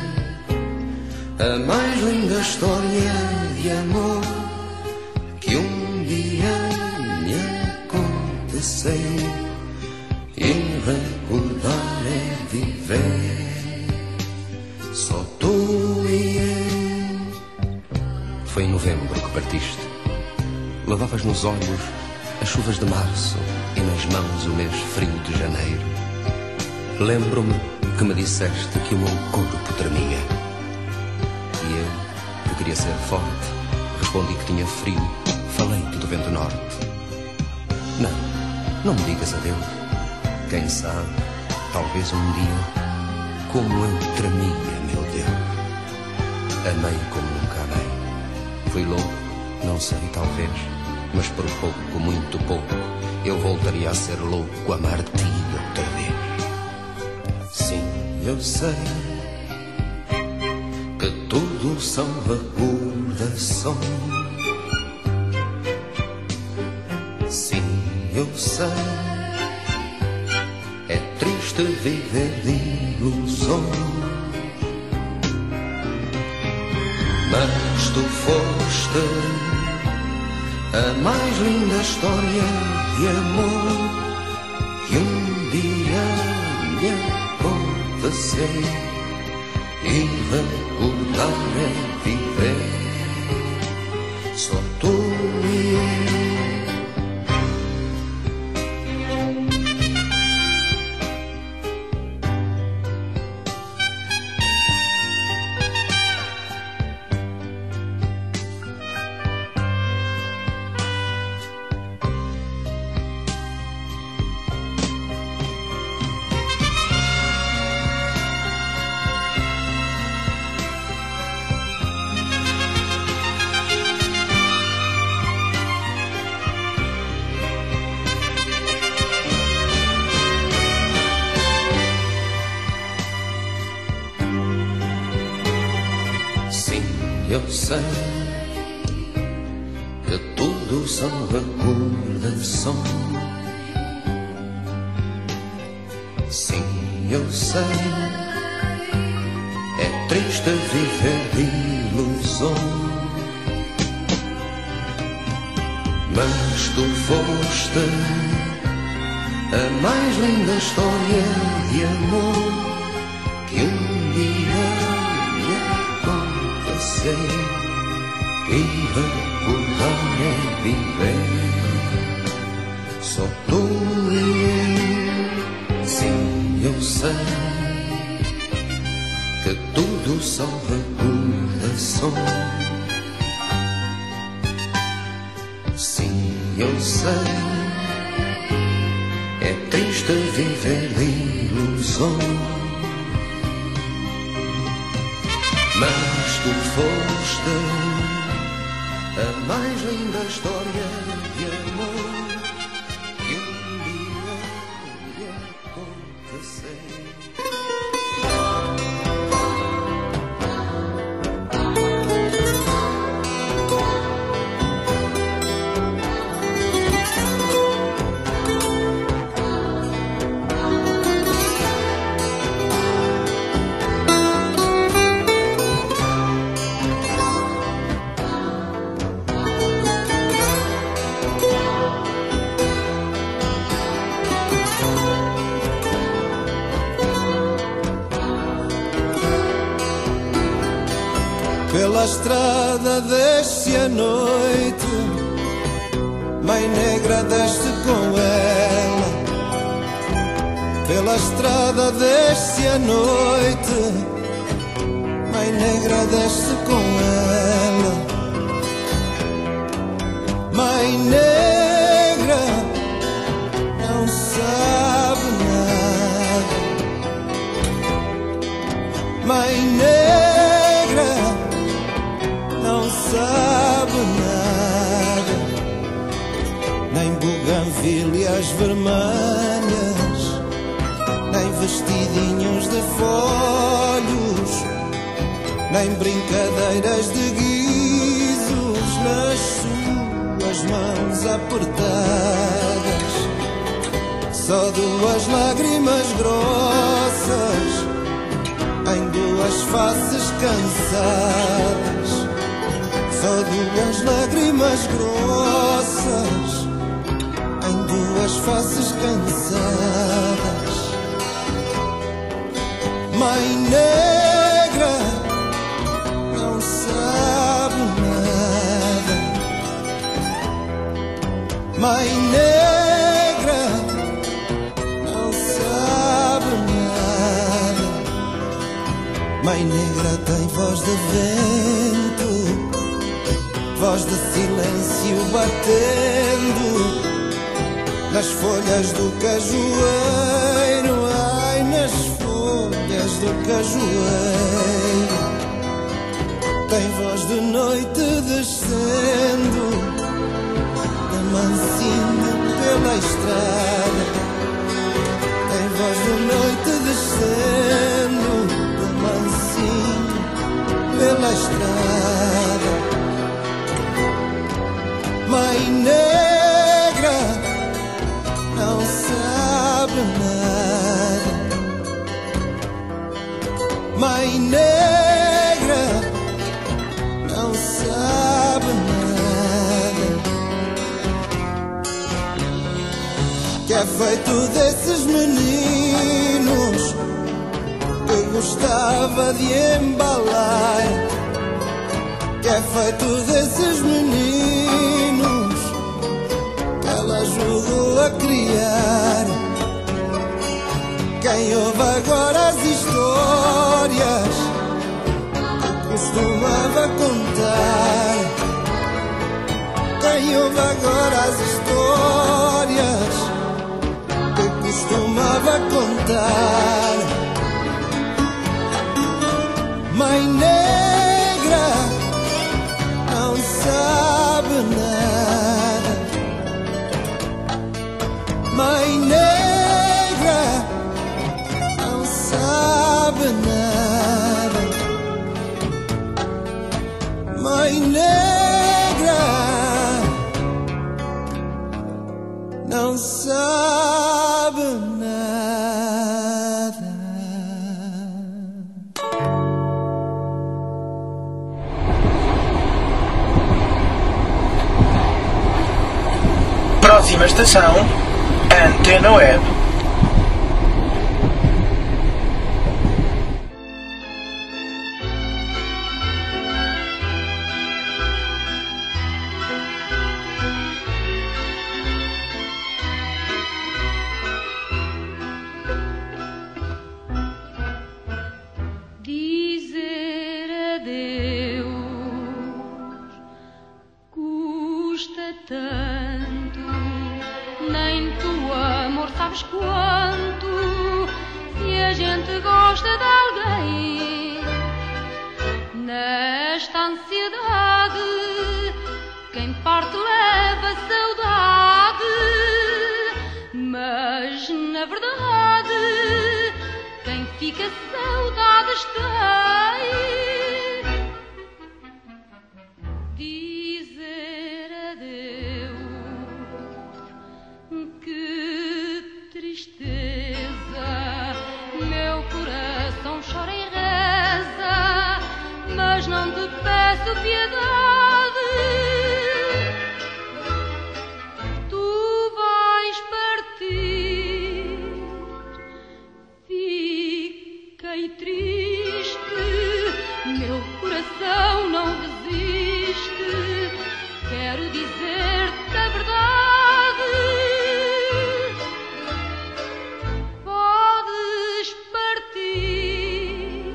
a mais linda história de amor que um dia me aconteceu. E recordar é viver, só tu e eu. Foi em novembro que partiste. Levavas nos olhos as chuvas de março e nas mãos o mês frio de janeiro. Lembro-me que me disseste que o meu corpo tremia. E eu, que queria ser forte, respondi que tinha frio. Falei-te do vento norte. Não, não me digas adeus. Quem sabe, talvez um dia, como eu tremia, meu Deus. Amei como nunca amei. Fui louco, não sei, talvez, mas por pouco, muito pouco, eu voltaria a ser louco, amar-te outra vez. Sim, eu sei que tudo são recordações. Sim, eu sei, é triste viver de ilusões. Mas tu foste a mais linda história de amor que um dia me aconteceu. E recordar é viver, só tu e eu. Eu sei que tudo são recordações. Sim, eu sei, é triste viver de ilusões. Mas tu foste a mais linda história de amor que um dia e recordar é viver, só tu e eu. Sim, eu sei que tudo só recordação. Sim, eu sei, é triste viver de ilusão, mas tu foste a mais linda história de amor que um dia podia acontecer. Pela estrada desce a noite, Mãe Negra desce com ela. Pela estrada desce a noite, Mãe Negra desce com ela. Mãe Negra não sabe nada. Mãe Negra não sabe nada, nem buganvílias vermelhas, nem vestidinhos de folhos, nem brincadeiras de guizos nas suas mãos apertadas. Só duas lágrimas grossas em duas faces cansadas. Só duas lágrimas grossas em duas faces cansadas. Mãe Negra não sabe nada. Mãe Negra não sabe nada. Mãe Negra tem voz de vento, voz de silêncio batendo nas folhas do cajueiro. Ai, nas folhas do cajueiro. Tem voz de noite descendo de mansinho pela estrada. Tem voz de noite descendo de mansinho pela estrada. Mãe Negra não sabe nada. Mãe Negra não sabe nada. Que é feito desses meninos que gostava de embalar? Que é feito desses meninos que ela ajudou a criar? Quem ouve agora as histórias que costumava contar? Quem ouve agora as histórias que costumava contar? Mãe Negra não sabe nada. Mãe Negra não sabe nada. Mãe Negra não sabe nada. Próxima estação, Antena Web. ansiedade. Quem parte leva saudade, mas na verdade quem fica saudades tem. Dizer adeus, que tristeza, meu coração chora e reza, mas não te peço piedade. Não resiste, quero dizer-te a verdade. Podes partir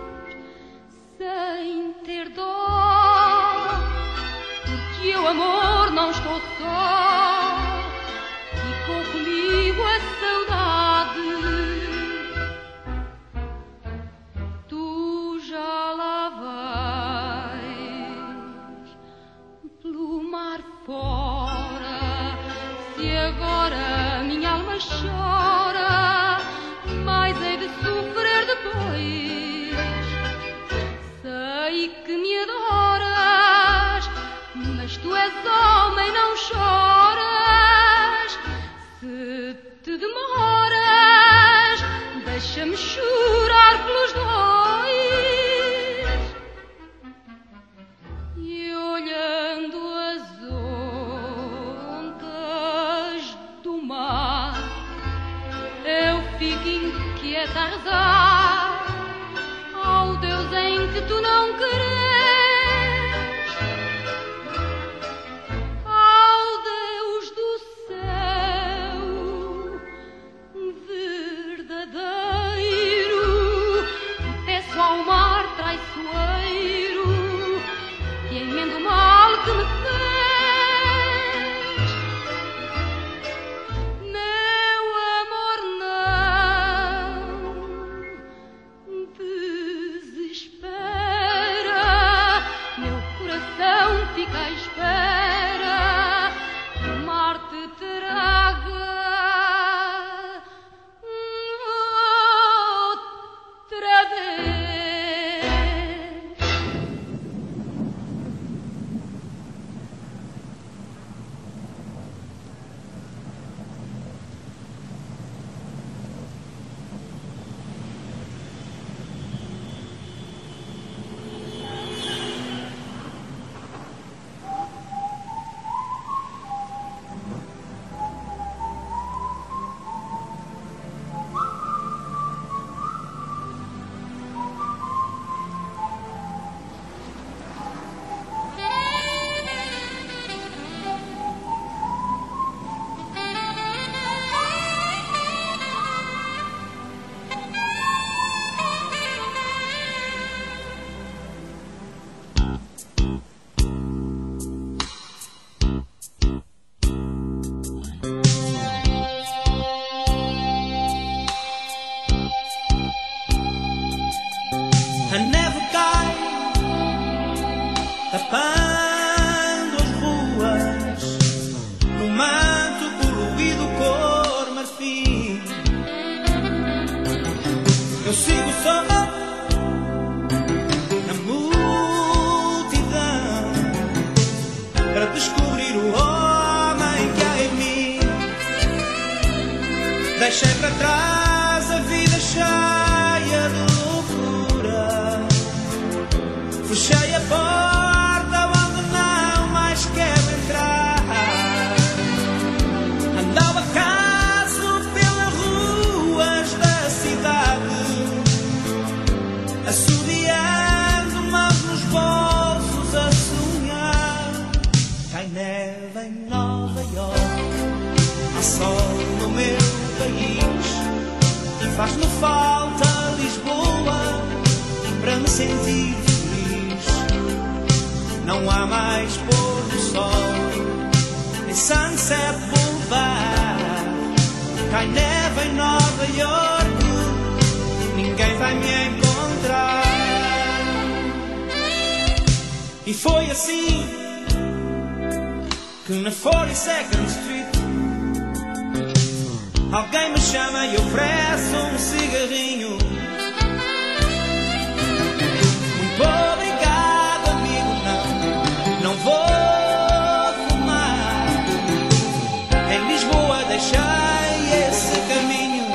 sem ter dó, porque eu, amor, não estou só. Ficou comigo a saudade. Tu já lá vais pelo mar fora. Se agora minha alma chora, mais hei de sofrer depois. Sei que me adoras, mas tu és homem, não choras. Se te demoras, deixa-me chorar pelos dois. E olhando as ondas do mar, eu fico inquieta a rezar ao Deus em que tu não queres, ao Deus do céu verdadeiro. Peço ao mar traiçoeiro que emenda o mal que me fez. Meu amor, não desespera, meu coração fica à espera que o mar te traga outra vez. A neve cai, tapando as ruas, no manto colorido cor marfim. Eu sigo só na multidão para descobrir o homem que há em mim. Deixei para trás a vida cheia de loucura, fechei a porta onde não mais quero entrar. Andava acaso pelas ruas da cidade, assobiando mãos nos bolsos a sonhar. Cai neve em Nova York, há sol no meu país, e faz-me falta Lisboa para me sentir feliz. Não há mais pôr do sol em Sunset Boulevard. Cai neve em Nova York, ninguém vai me encontrar. E foi assim que na forty-second Street alguém me chama e oferece um cigarrinho. Muito obrigado, amigo, não, não vou fumar. Em Lisboa deixei esse caminho,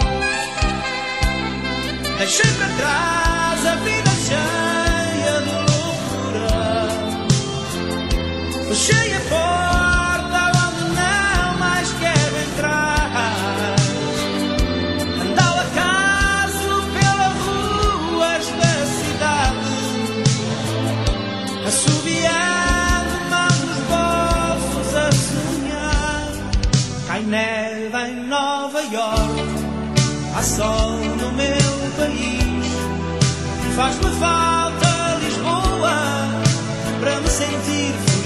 deixei para trás a vida cheia de loucura. Fechei a porta onde não mais quero entrar. Ando ao acaso pelas ruas da cidade, assobiando mãos nos bolsos a sonhar. Cai neve em Nova York, há sol no meu país. Faz-me falta Lisboa para me sentir feliz.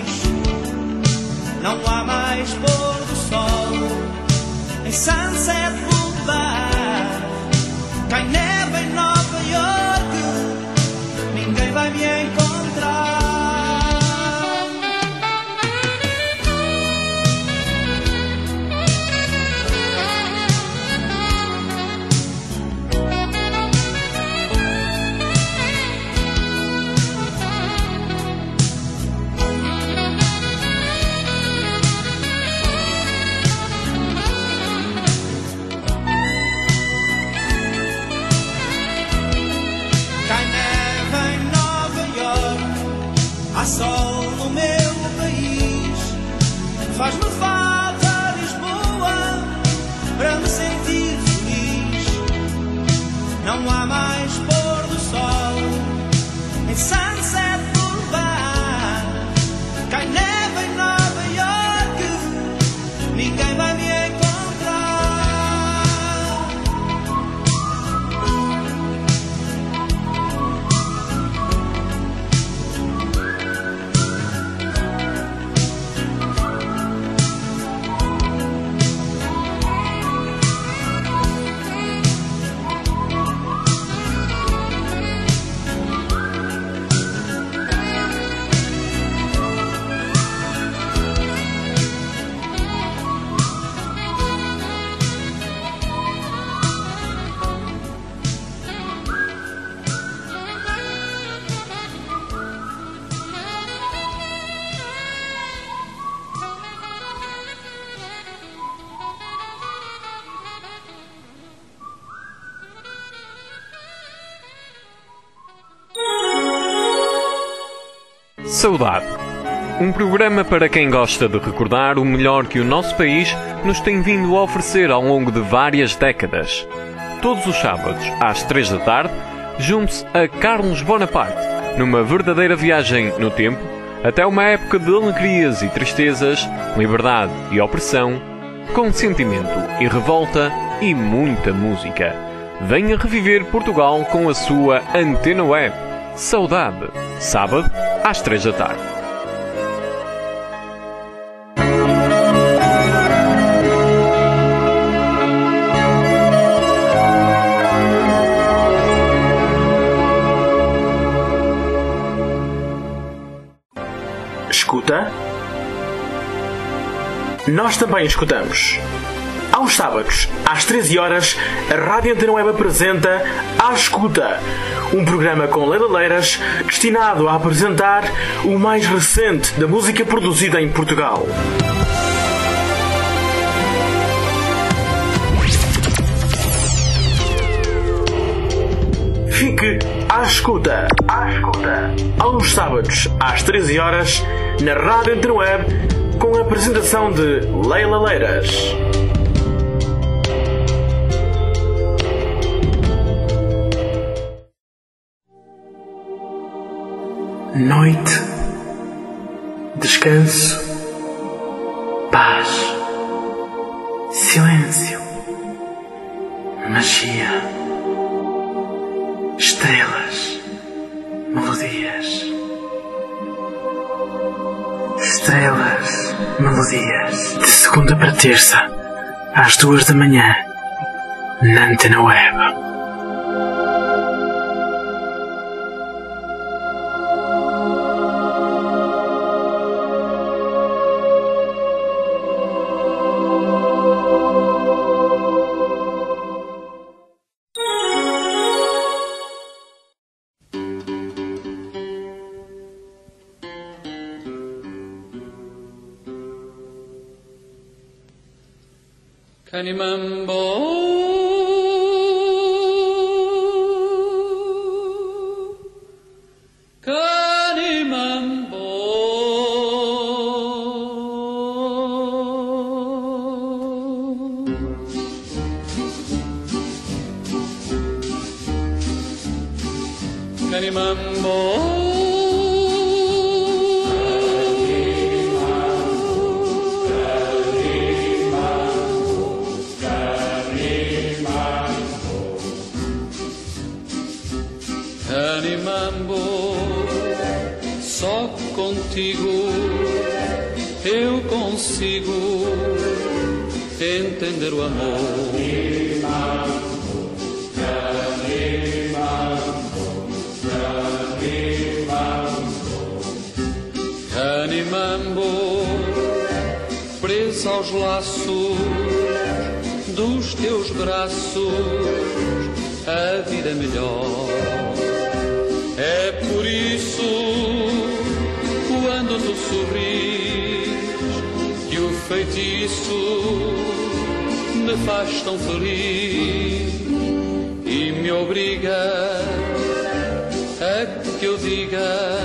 Não há mais pôr do sol em Sunset Boulevard. Cai neve em Nova York, ninguém vai me encontrar. Há sol no meu país. Faz-me falta Lisboa para me sentir feliz. Não há mais pôr do sol em Sunset Boulevard. Cai neve em Nova York, ninguém vai me encontrar. Saudade. Um programa para quem gosta de recordar o melhor que o nosso país nos tem vindo a oferecer ao longo de várias décadas. Todos os sábados, às três da tarde, junte-se a Carlos Bonaparte numa verdadeira viagem no tempo, até uma época de alegrias e tristezas, liberdade e opressão, consentimento e revolta e muita música. Venha reviver Portugal com a sua Antena Web. Saudade. Sábado, às três da tarde. Escuta? Nós também escutamos. Aos sábados, às treze horas, a Rádio Antena Web apresenta A Escuta, um programa com leilaleiras destinado a apresentar o mais recente da música produzida em Portugal. Fique à escuta. À escuta. Aos sábados, às treze horas, na Rádio Antena Web, com a apresentação de Leila Leiras. Noite, descanso, paz, silêncio, magia, estrelas, melodias, estrelas, melodias. De segunda para terça, às duas da manhã, na Antena Web. Canimambo, Canimambo, Canimambo, só contigo eu consigo entender o amor. Canimambo, preso aos laços dos teus braços, a vida é melhor. É por isso, quando tu sorris, que o feitiço me faz tão feliz e me obriga a que eu diga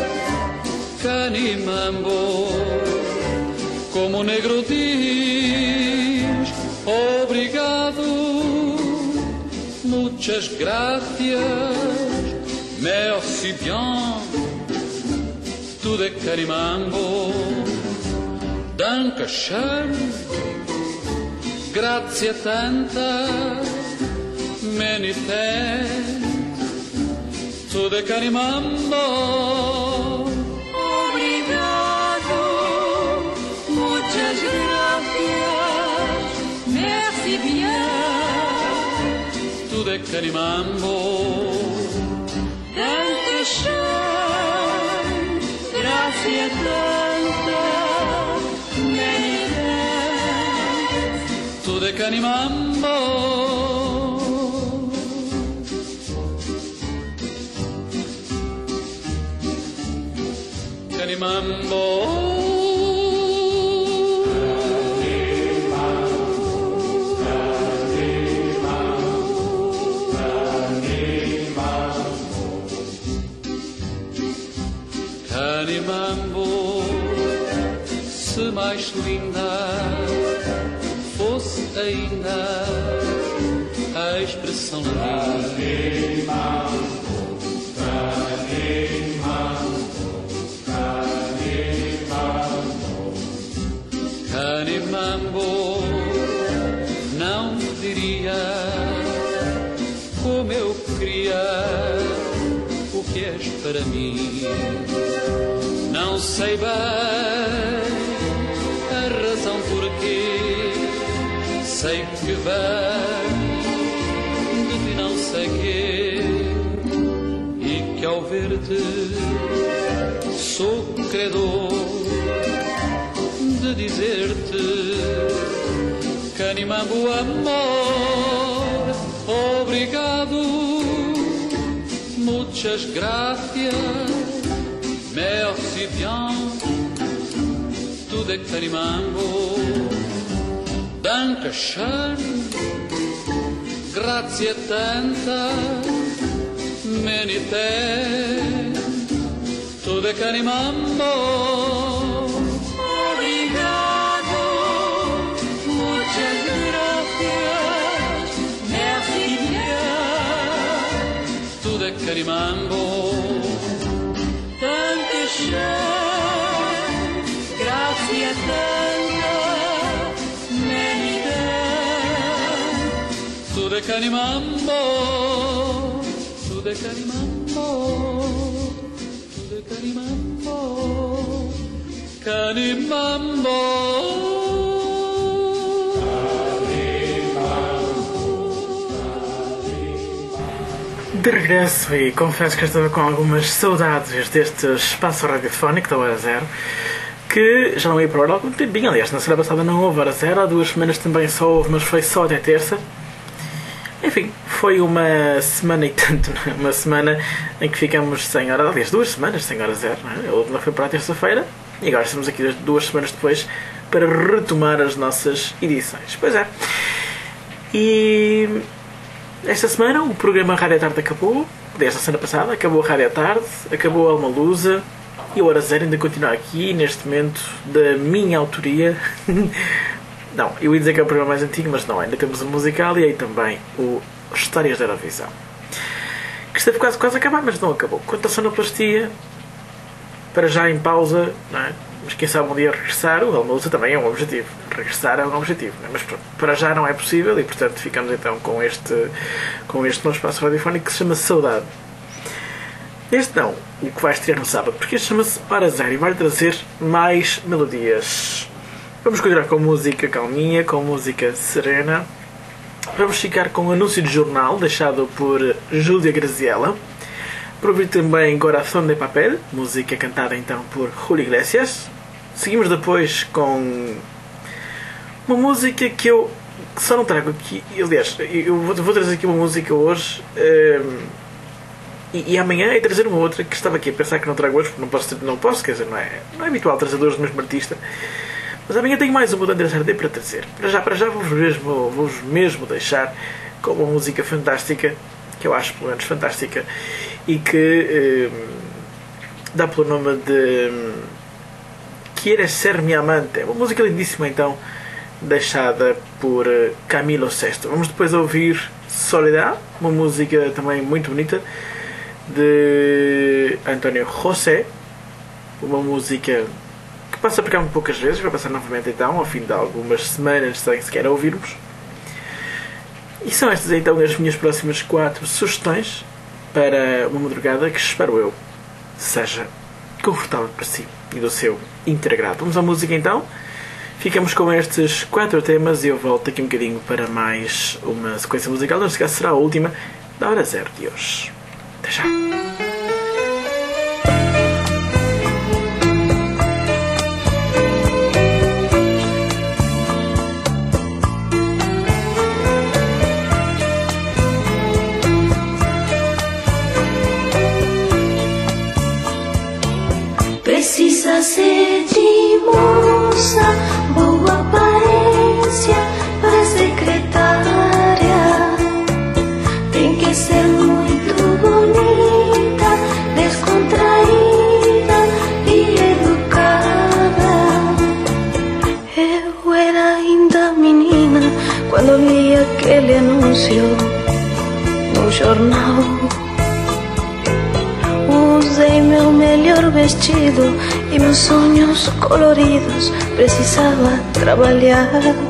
Canimambo, como o negro diz, obrigado, muchas gracias, merci bien, tudo é Canimambo, dankeschön, grazie tanta, many thanks, tudo é Canimambo. Muchas gracias, merci bien, tudo é Canimambo. Dankeschön, grazie tanta, many thanks, tudo é Canimambo. Canimambo. Canimambo, se mais linda fosse ainda a expressão Canimambo, Canimambo, Canimambo, não diria como eu queria o que és para mim. Não sei bem a razão porquê, sei que vem de ti não sei quê, e que ao ver-te sou credor de dizer-te Canimambo amor, obrigado, muchas gracias, merci bien, tudo é Canimambo, dankeschön, grazie tanta, many thanks, tudo é Canimambo. obrigado, muchas gracias, merci bien, tudo é Canimambo. Dankeschön, grazie tanta, many thanks, tudo é Canimambo, tudo é Canimambo, tudo é Canimambo, Canimambo. De regresso, e confesso que estava com algumas saudades deste espaço radiofónico da Hora Zero, que já não ia para hora há algum tempinho. Aliás, na semana passada não houve Hora Zero, há duas semanas também só houve, mas foi só até terça. Enfim, foi uma semana e tanto, não é? Uma semana em que ficamos sem hora, aliás, duas semanas sem Hora Zero, não é? Ele não foi para a terça-feira, e agora estamos aqui duas semanas depois para retomar as nossas edições. Pois é. E esta semana o programa Rádio à Tarde acabou. Desta semana passada acabou a Rádio à Tarde, acabou a Alma Lusa e o Hora Zero ainda continua aqui neste momento da minha autoria. Não, eu ia dizer que é o programa mais antigo, mas não, ainda temos o musical e aí também o Histórias da Eurovisão, que esteve quase, quase a acabar, mas não acabou. Quanto à sonoplastia, para já em pausa, não é? Mas quem sabe um dia regressar, o Alma Lusa também é um objetivo. Regressar é um objetivo, não é? Mas pronto, para já não é possível e portanto ficamos então com este, com este novo espaço radiofónico que se chama Saudade. Este não, o que vai estrear no sábado, porque este chama-se Hora Zero e vai trazer mais melodias. Vamos continuar com música calminha, com música serena. Vamos ficar com um anúncio de jornal deixado por Júlia Graziella. Para ouvir também Coração de Papel, música cantada então por Julio Iglesias. Seguimos depois com uma música que eu só não trago aqui. Aliás, eu vou, vou trazer aqui uma música hoje um, e, e amanhã é trazer uma outra que estava aqui a pensar que não trago hoje, porque não posso, não posso quer dizer, não é, não é habitual trazer dois do mesmo artista. Mas amanhã tenho mais uma do André Sardé para trazer. Para já, para já vou-vos mesmo, vou-vos mesmo deixar com uma música fantástica, que eu acho pelo menos fantástica, e que um, dá pelo nome de um, Quieres Ser Mi Amante. Uma música lindíssima então, deixada por uh, Camilo Sesto. Vamos depois ouvir Soledad, uma música também muito bonita de António José, uma música que passa por cá um poucas vezes, vai passar novamente então ao fim de algumas semanas sem sequer ouvirmos. E são estas então as minhas próximas quatro sugestões para uma madrugada que espero eu seja confortável para si e do seu integrado. Vamos à música então. Ficamos com estes quatro temas e eu volto aqui um bocadinho para mais uma sequência musical. Neste caso será a última da Hora Zero de hoje. Até já! Precisa ser de moça, boa aparência para secretária. Tem que ser muito bonita, descontraída e educada. Eu era ainda menina quando vi aquele anúncio no jornal. Usei meu melhor vestido e meus sonhos coloridos, precisava trabalhar.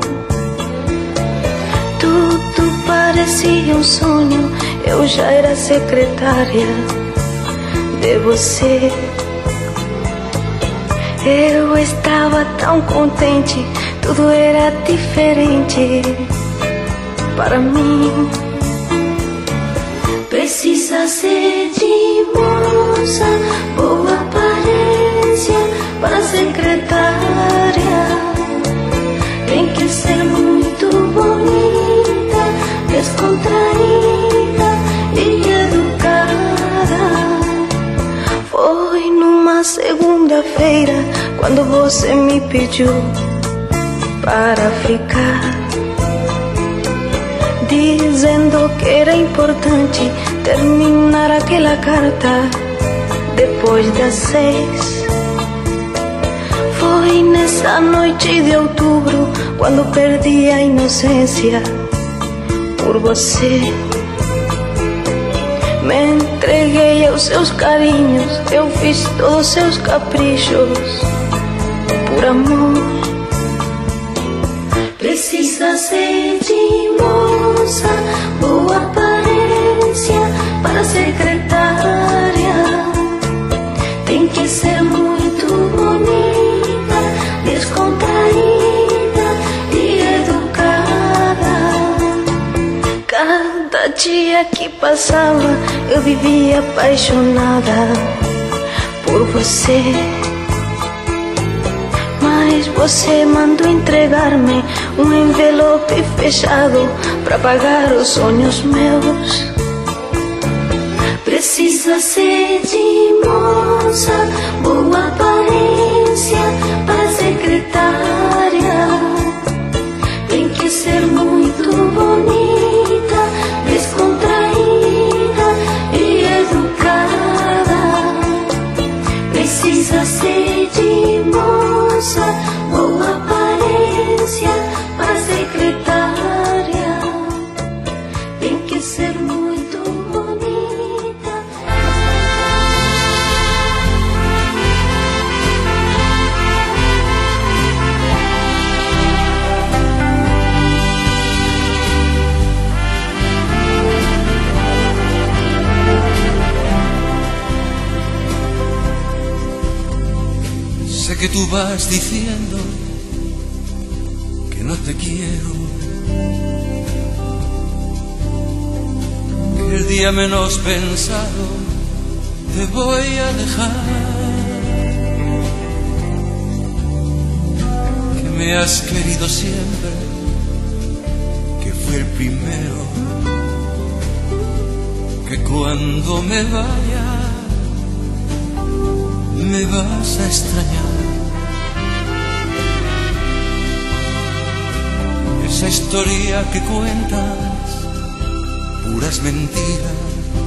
Tudo parecia um sonho, eu já era secretária de você. Eu estava tão contente, tudo era diferente para mim. Precisa ser de moça, boa aparência para secretária. Tem que ser muito bonita, descontraída e educada. Foi numa segunda-feira quando você me pediu para ficar, dizendo que era importante terminar aquela carta depois das seis. Foi nessa noite de outubro quando perdi a inocência por você. Me entreguei aos seus carinhos, eu fiz todos os seus caprichos por amor. Precisa ser de moça, boa aparência para secretária. Tem que ser muito bonita, descontraída e educada. Cada dia que passava eu vivia apaixonada por você. Mas você mandou entregar-me um envelope fechado para pagar os sonhos meus. Precisa ser de moça, boa aparência para secretária. passei de moça, boa aparência para secretária. Tem que ser muito bonita. Sé que tú vas diciendo que no te quiero, que el día menos pensado te voy a dejar, que me has querido siempre, que fui el primero, que cuando me vaya me vas a extrañar. Esa historia que cuentas, puras mentiras,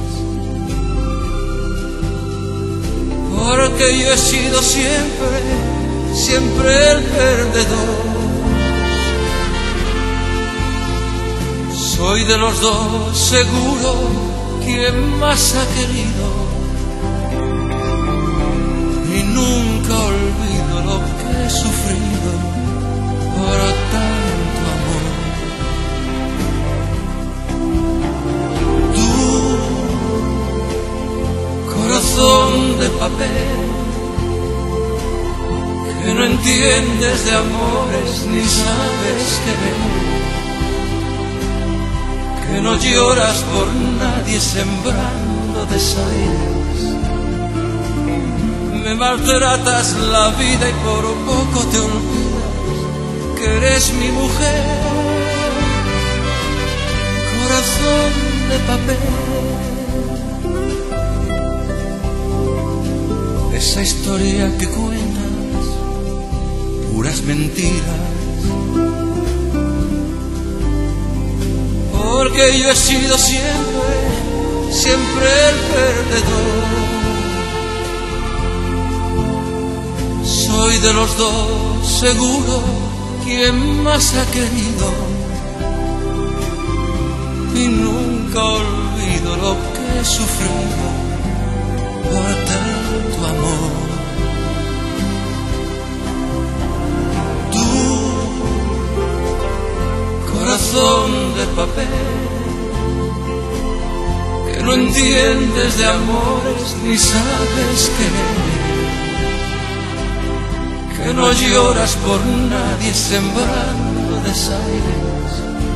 porque yo he sido siempre, siempre el perdedor. Soy de los dos seguro quien más ha querido, y nunca olvido lo que he sufrido por tanto amor. Tú, corazón de papel, que no entiendes de amores ni sabes querer, que no lloras por nadie sembrando desaires. Me maltratas la vida y por poco te olvidas que eres mi mujer, corazón de papel. Esa historia que cuentas, puras mentiras, porque yo he sido siempre, siempre el perdedor. Soy de los dos seguro quien más ha querido, y nunca olvido lo que he sufrido por tanto amor. Tú, corazón de papel, que no entiendes de amores ni sabes querer, que no lloras por nadie sembrando desaires.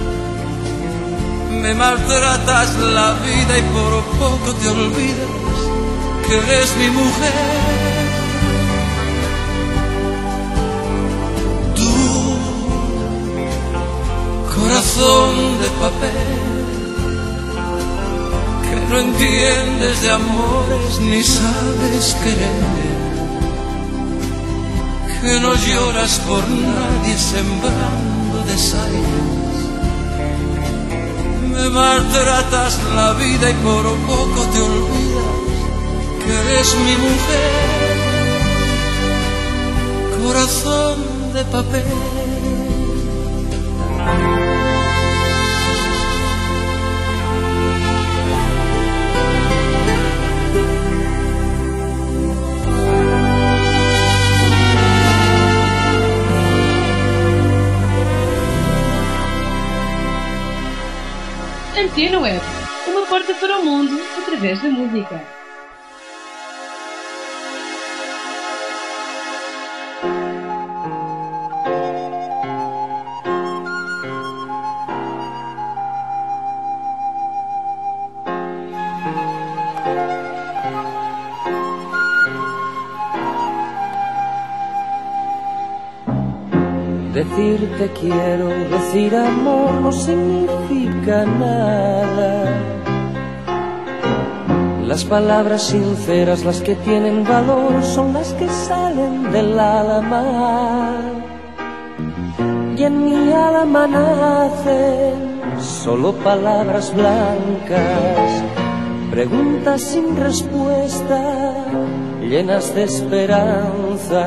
Me maltratas la vida y por poco te olvidas que eres mi mujer. Tú, corazón de papel, que no entiendes de amores ni sabes querer, que no lloras por nadie sembrando desaires. Me maltratas la vida y por poco te olvidas que eres mi mujer, corazón de papel. Antena Web, uma porta para o mundo através da música. Decir te quiero, decir amor no significa nada. Las palabras sinceras, las que tienen valor, son las que salen del alma. Y en mi alma nacen solo palabras blancas, preguntas sin respuesta llenas de esperanza.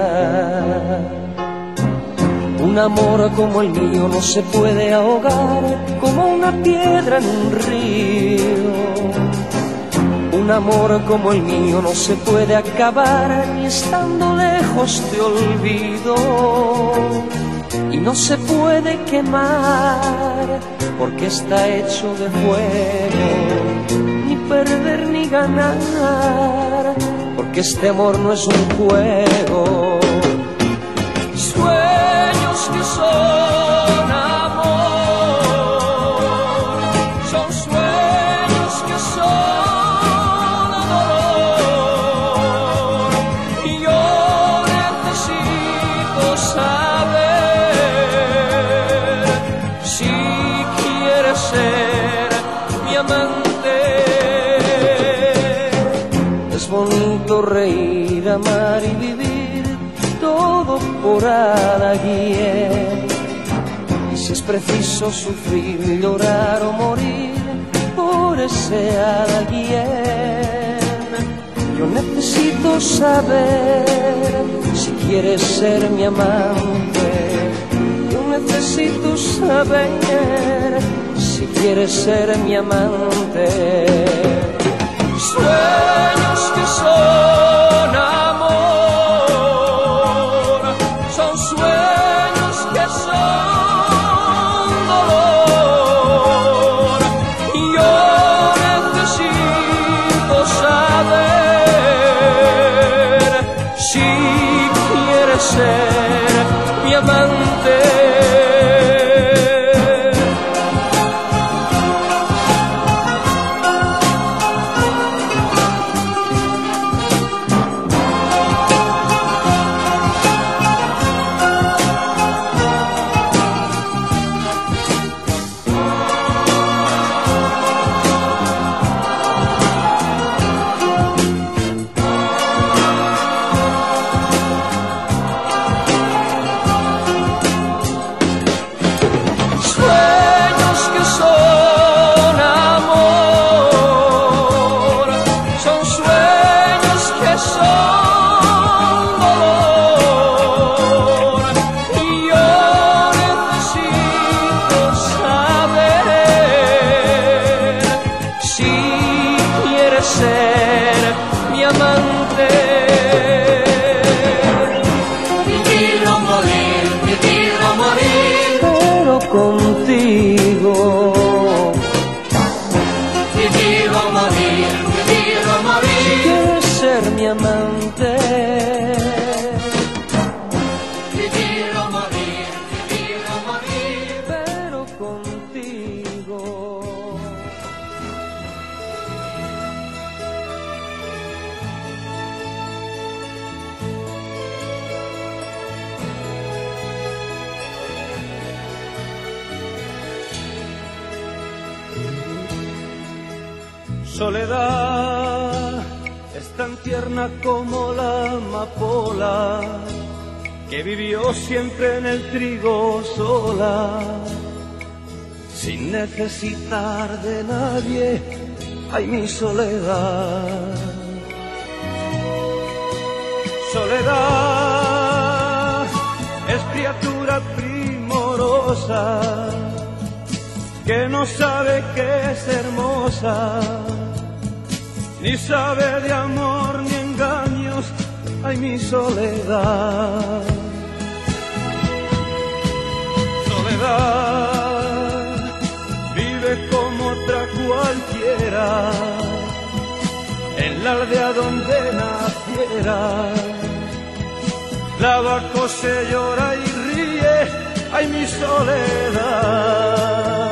Un amor como el mío no se puede ahogar como una piedra en un río. Un amor como el mío no se puede acabar ni estando lejos te olvido. Y no se puede quemar porque está hecho de fuego. Ni perder ni ganar porque este amor no es un juego. Sueños que son amor, son sueños que son dolor. Y yo necesito saber si quieres ser mi amante. Es bonito reír, amar y vivir todo por alguien. Y si es preciso sufrir, llorar o morir por ese alguien. Yo necesito saber si quieres ser mi amante. Yo necesito saber si quieres ser mi amante. Sueños que son amor, son sueños que son dolor. Y yo necesito saber si quieres ser mi amante. Contigo vivir o morir, vivir o morir. Si quieres ser mi amante, vivir o morir, vivir o morir, pero contigo. Soledad es tan tierna como la amapola que vivió siempre en el trigo sola, sin necesitar de nadie. Ay, mi soledad. Soledad es criatura primorosa que no sabe que es hermosa, ni sabe de amor ni engaños. Ay, mi soledad. Soledad vive como otra cualquiera en la aldea donde naciera. Lava, cose, llora y ríe. Ay, mi soledad.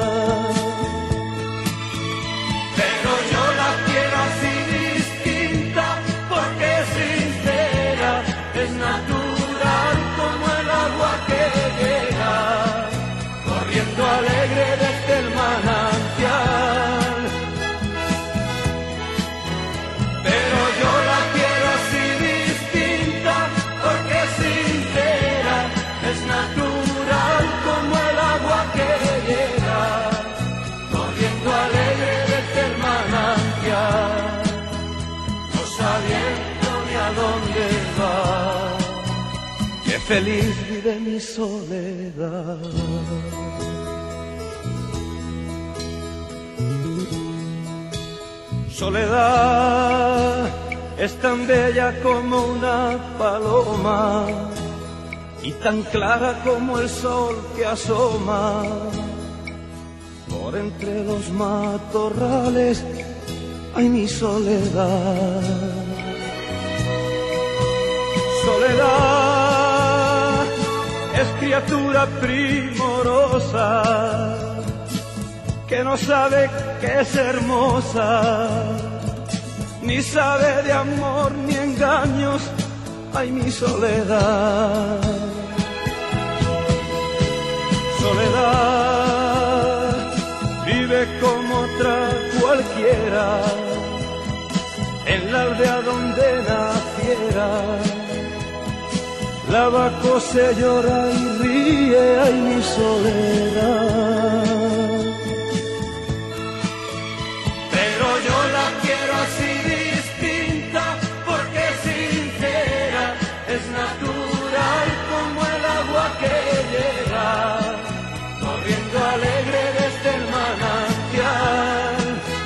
Es natural como el agua que llega, corriendo alegre desde el manantial. Pero yo la quiero así distinta, porque sincera. Es natural como el agua que llega. feliz vive mi soledad. Soledad es tan bella como una paloma y tan clara como el sol que asoma por entre los matorrales. Ay, mi soledad. Soledad es criatura primorosa que no sabe que es hermosa, ni sabe de amor ni engaños. Ay, mi soledad. Soledad vive como otra cualquiera en la aldea donde naciera. La vaca se llora y ríe, ay, mi soledad. Pero yo la quiero así distinta, porque es sincera, es natural como el agua que llega, corriendo alegre desde el manantial.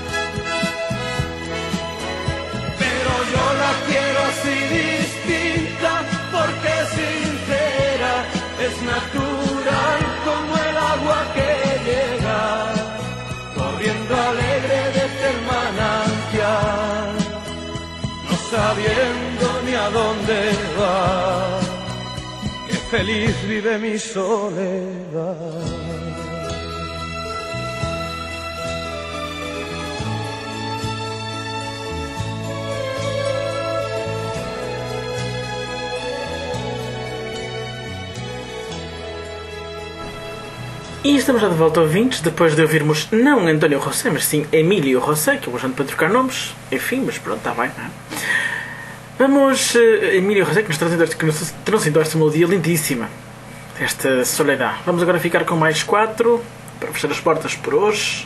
Pero yo la quiero así distinta, porque es sincera, es natural como el agua que llega, corriendo alegre desde el manantial, no sabiendo ni a dónde va, qué feliz vive mi soledad. E estamos já de volta, ouvintes, depois de ouvirmos não António José, mas sim Emílio José, que eu vou usando para trocar nomes, enfim, mas pronto, está bem, não é? Vamos, uh, Emílio José, que nos trouxe, que nos trouxe então esta melodia lindíssima, esta Soledad. Vamos agora ficar com mais quatro, para fechar as portas por hoje.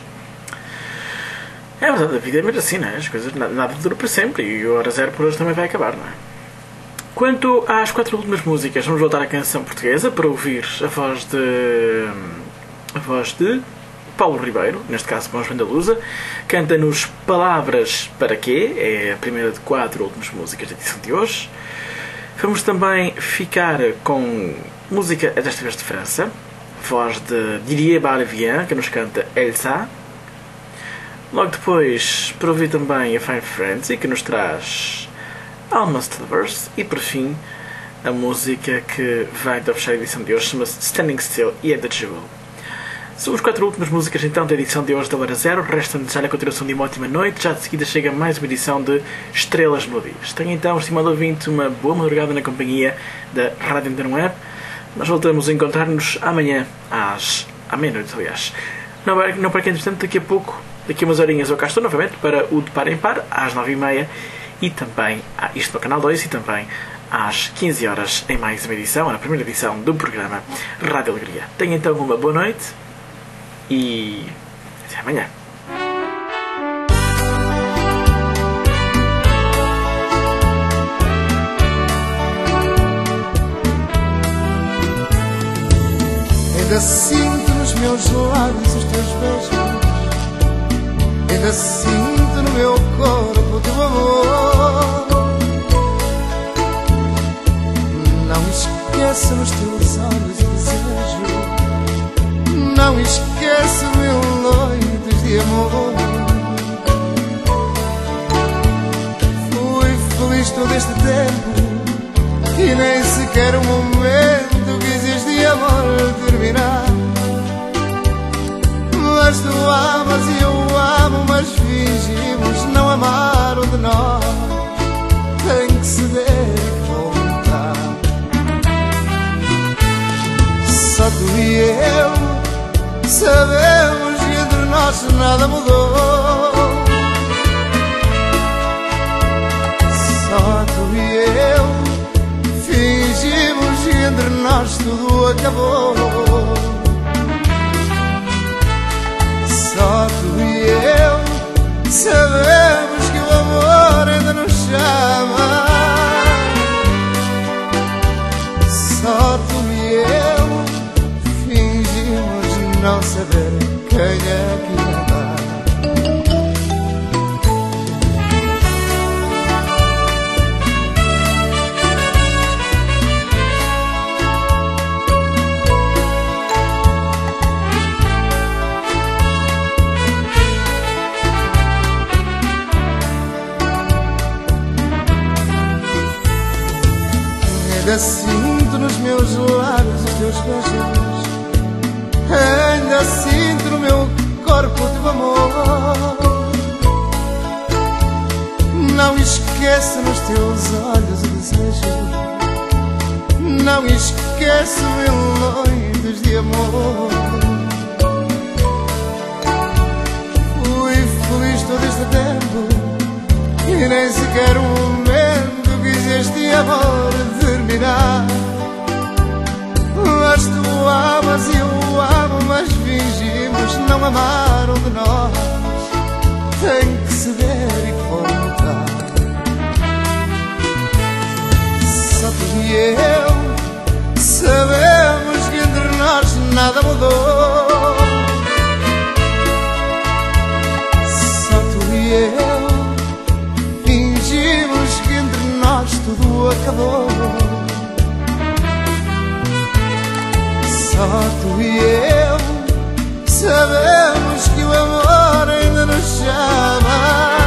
É verdade, a vida é mesmo assim, não é? As coisas, nada, nada dura para sempre, e o Hora Zero por hoje também vai acabar, não é? Quanto às quatro últimas músicas, vamos voltar à canção portuguesa para ouvir a voz de... a voz de Paulo Ribeiro, neste caso Mãos Vandalusa, canta-nos Palavras para Quê, é a primeira de quatro últimas músicas da edição de hoje. Vamos também ficar com música, desta vez de França, voz de Didier Barbien, que nos canta Elsa. Logo depois, para ouvir também a Fine Frenzy, que nos traz Almost Lovers. E por fim, a música que vai da fechar a edição de hoje chama-se Standing Still e é da Jewel. São as quatro últimas músicas então da edição de hoje da Hora Zero. Resta-me desejar a continuação de uma ótima noite. Já de seguida chega mais uma edição de Estrelas Melodias. Tenha então, estimado ouvinte, uma boa madrugada na companhia da Rádio Antena Web. Nós voltamos a encontrar-nos amanhã às à meia-noite, aliás. Não, não para que, entretanto, daqui a pouco, daqui a umas horinhas eu cá estou novamente para o De Par em Par, às nove e meia, e também, ah, isto no Canal dois, e também às quinze horas em mais uma edição, na primeira edição do programa Rádio Alegria. Tenha então uma boa noite e até amanhã. Ainda sinto nos meus lábios os teus beijos, ainda sinto no meu corpo o teu amor. Não esqueço nos teus olhos o desejo, não esqueço mil noites de amor. Fui feliz todo este tempo e nem sequer um momento quis este amor terminar. Mas tu amas e eu amo, mas fingimos não amar um de nós. Tem que ceder e voltar. Só tu e eu sabemos que entre nós nada mudou. Só tu e eu fingimos que entre nós tudo acabou. Só tu e eu sabemos que o amor ainda nos chama. Só Ainda sinto nos meus lábios os teus beijos, ainda sinto no meu corpo o teu amor. Não esqueço nos teus olhos o desejo, não esqueço mil noites de amor. Fui feliz todo este tempo e nem sequer um momento quis este amor terminar. Mas tu amas e eu amo, mas fingimos não amar um de nós. Tem que ceder e contar. Só tu e eu sabemos que entre nós nada mudou. Só tu e eu fingimos que entre nós tudo acabou. Só tu e eu sabemos que o amor ainda nos chama.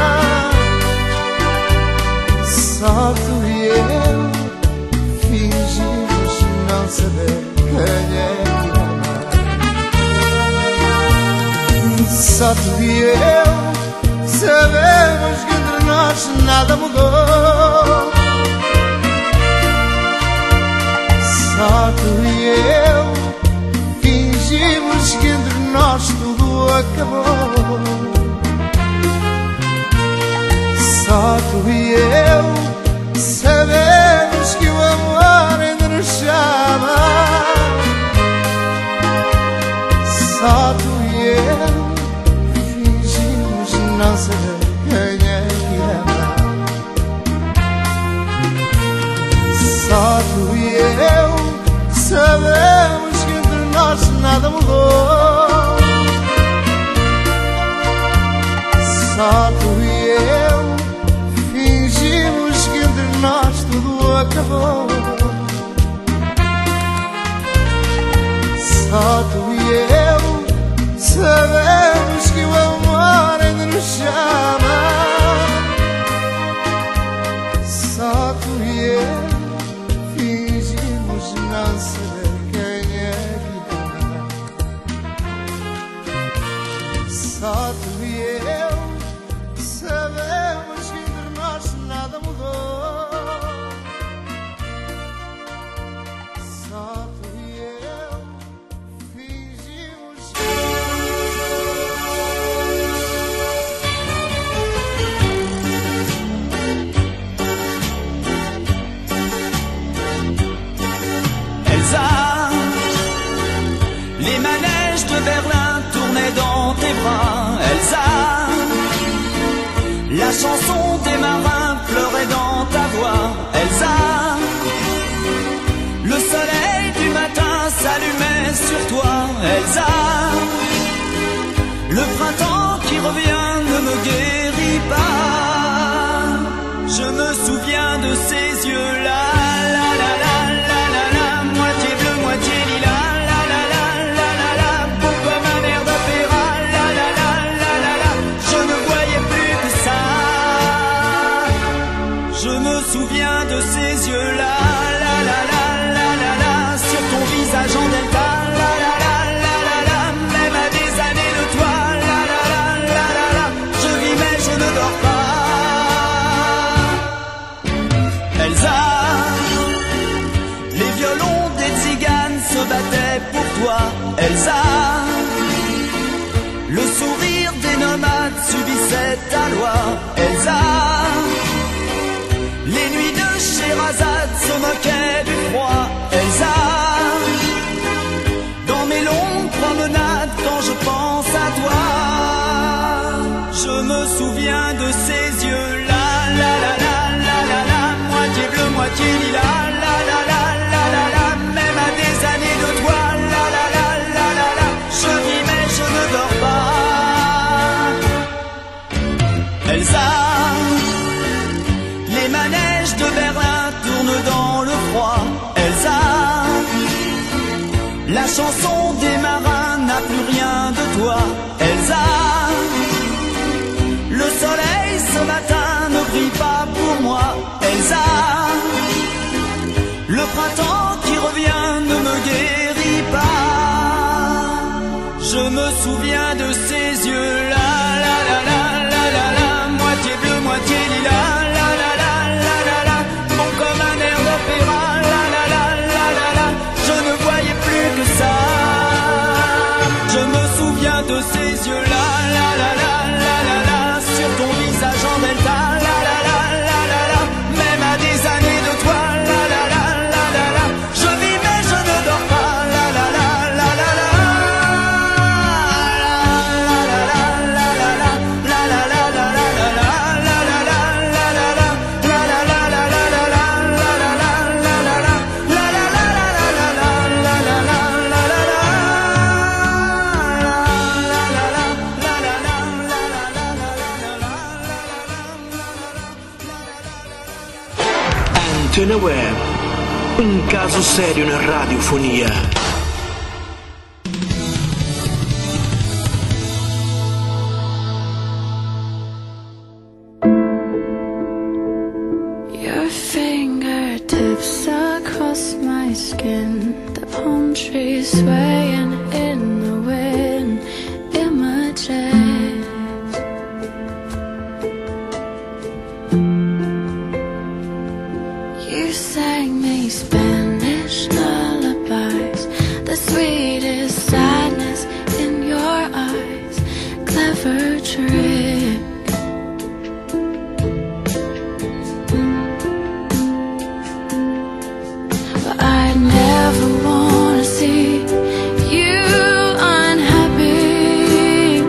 Só tu e eu fingimos não saber quem é que ama. Só tu e eu sabemos que entre nós nada mudou. Só tu e eu fingimos que entre nós tudo acabou. Só tu e eu sabemos que o amor ainda nos chama. Só tu e eu fingimos não saber quem é que ama. Só tu e eu sabemos que entre nós nada mudou. Só tu e eu fingimos que entre nós tudo acabou. Só tu e eu sabemos que o amor ainda nos chama. Só tu e eu fingimos não saber quem é que ama. Só tu e eu sabemos que entre nós nada mudou. Só tu e eu fingimos. Elsa, les manèges de Berlin tournaient dans tes bras. Elsa, la chanson des marins pleurait dans ta voix. Elsa, le soleil du matin s'allumait sur toi. Elsa, le printemps qui revient ne me guérit pas. Je me souviens de ces yeux-là, la la la la la la, moitié bleu, moitié lilas, la la la la la la, beau comme un air d'opéra, la la la la la la. Je ne voyais plus que ça. Je me souviens de ces yeux-là, la la la la la la, sur ton visage en delta, la la la la la la, même à des années de toi, la la la la la la. Je vis mais je ne dors pas. Elsa, les violons des tziganes se battaient pour toi. Elsa, le sourire des nomades subissait ta loi. Elsa, les nuits de Sherazade se moquaient du froid. Elsa, dans mes longues promenades quand je pense à toi, je me souviens de ces yeux-là, la la la la la la, moitié bleu, moitié lilas, la la la la la la, même à des années de toi, la la la la la la. Je vis mais je ne dors pas. Elsa, les manèges de Berlin tournent dans le froid. Elsa, la chanson des marins n'a plus rien de toi. Elsa, le soleil ce matin ne brille pas pour moi. Elsa, le me souviens de ces yeux-là, la la la la la la, moitié bleu, moitié lilas, la la la la la la, bon comme un air d'opéra, la la la la la la, je ne voyais plus que ça. Je me souviens de ces yeux-là, la la la la la la, sur ton visage en delta, la la la la la la, même à des années de toi, la la la la la la, je vis mais je ne dors pas, la la la la la la. Antena Web, um caso sério na radiofonia. Your fingertips across my skin, the palm trees swaying in the wind, images. You sang me Spanish lullabies, the sweetest sadness in your eyes, clever trick. But I never wanna see you unhappy.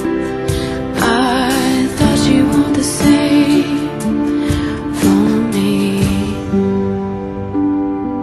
I thought you want the same for me.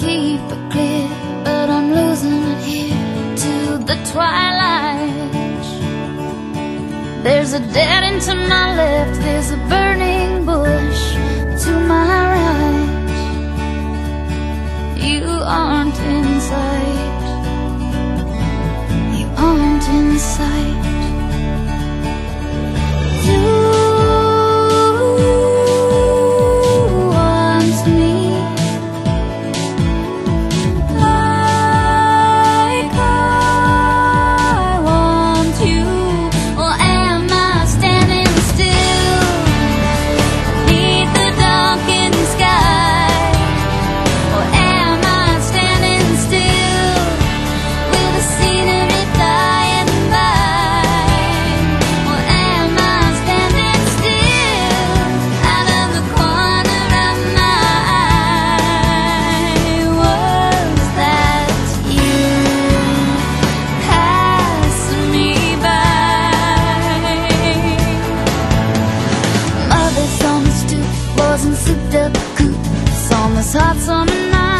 keep it clear, but I'm losing it here to the twilight. There's a dead end to my left, there's a burning bush to my right. You aren't in sight, you aren't in sight. You hot summer night.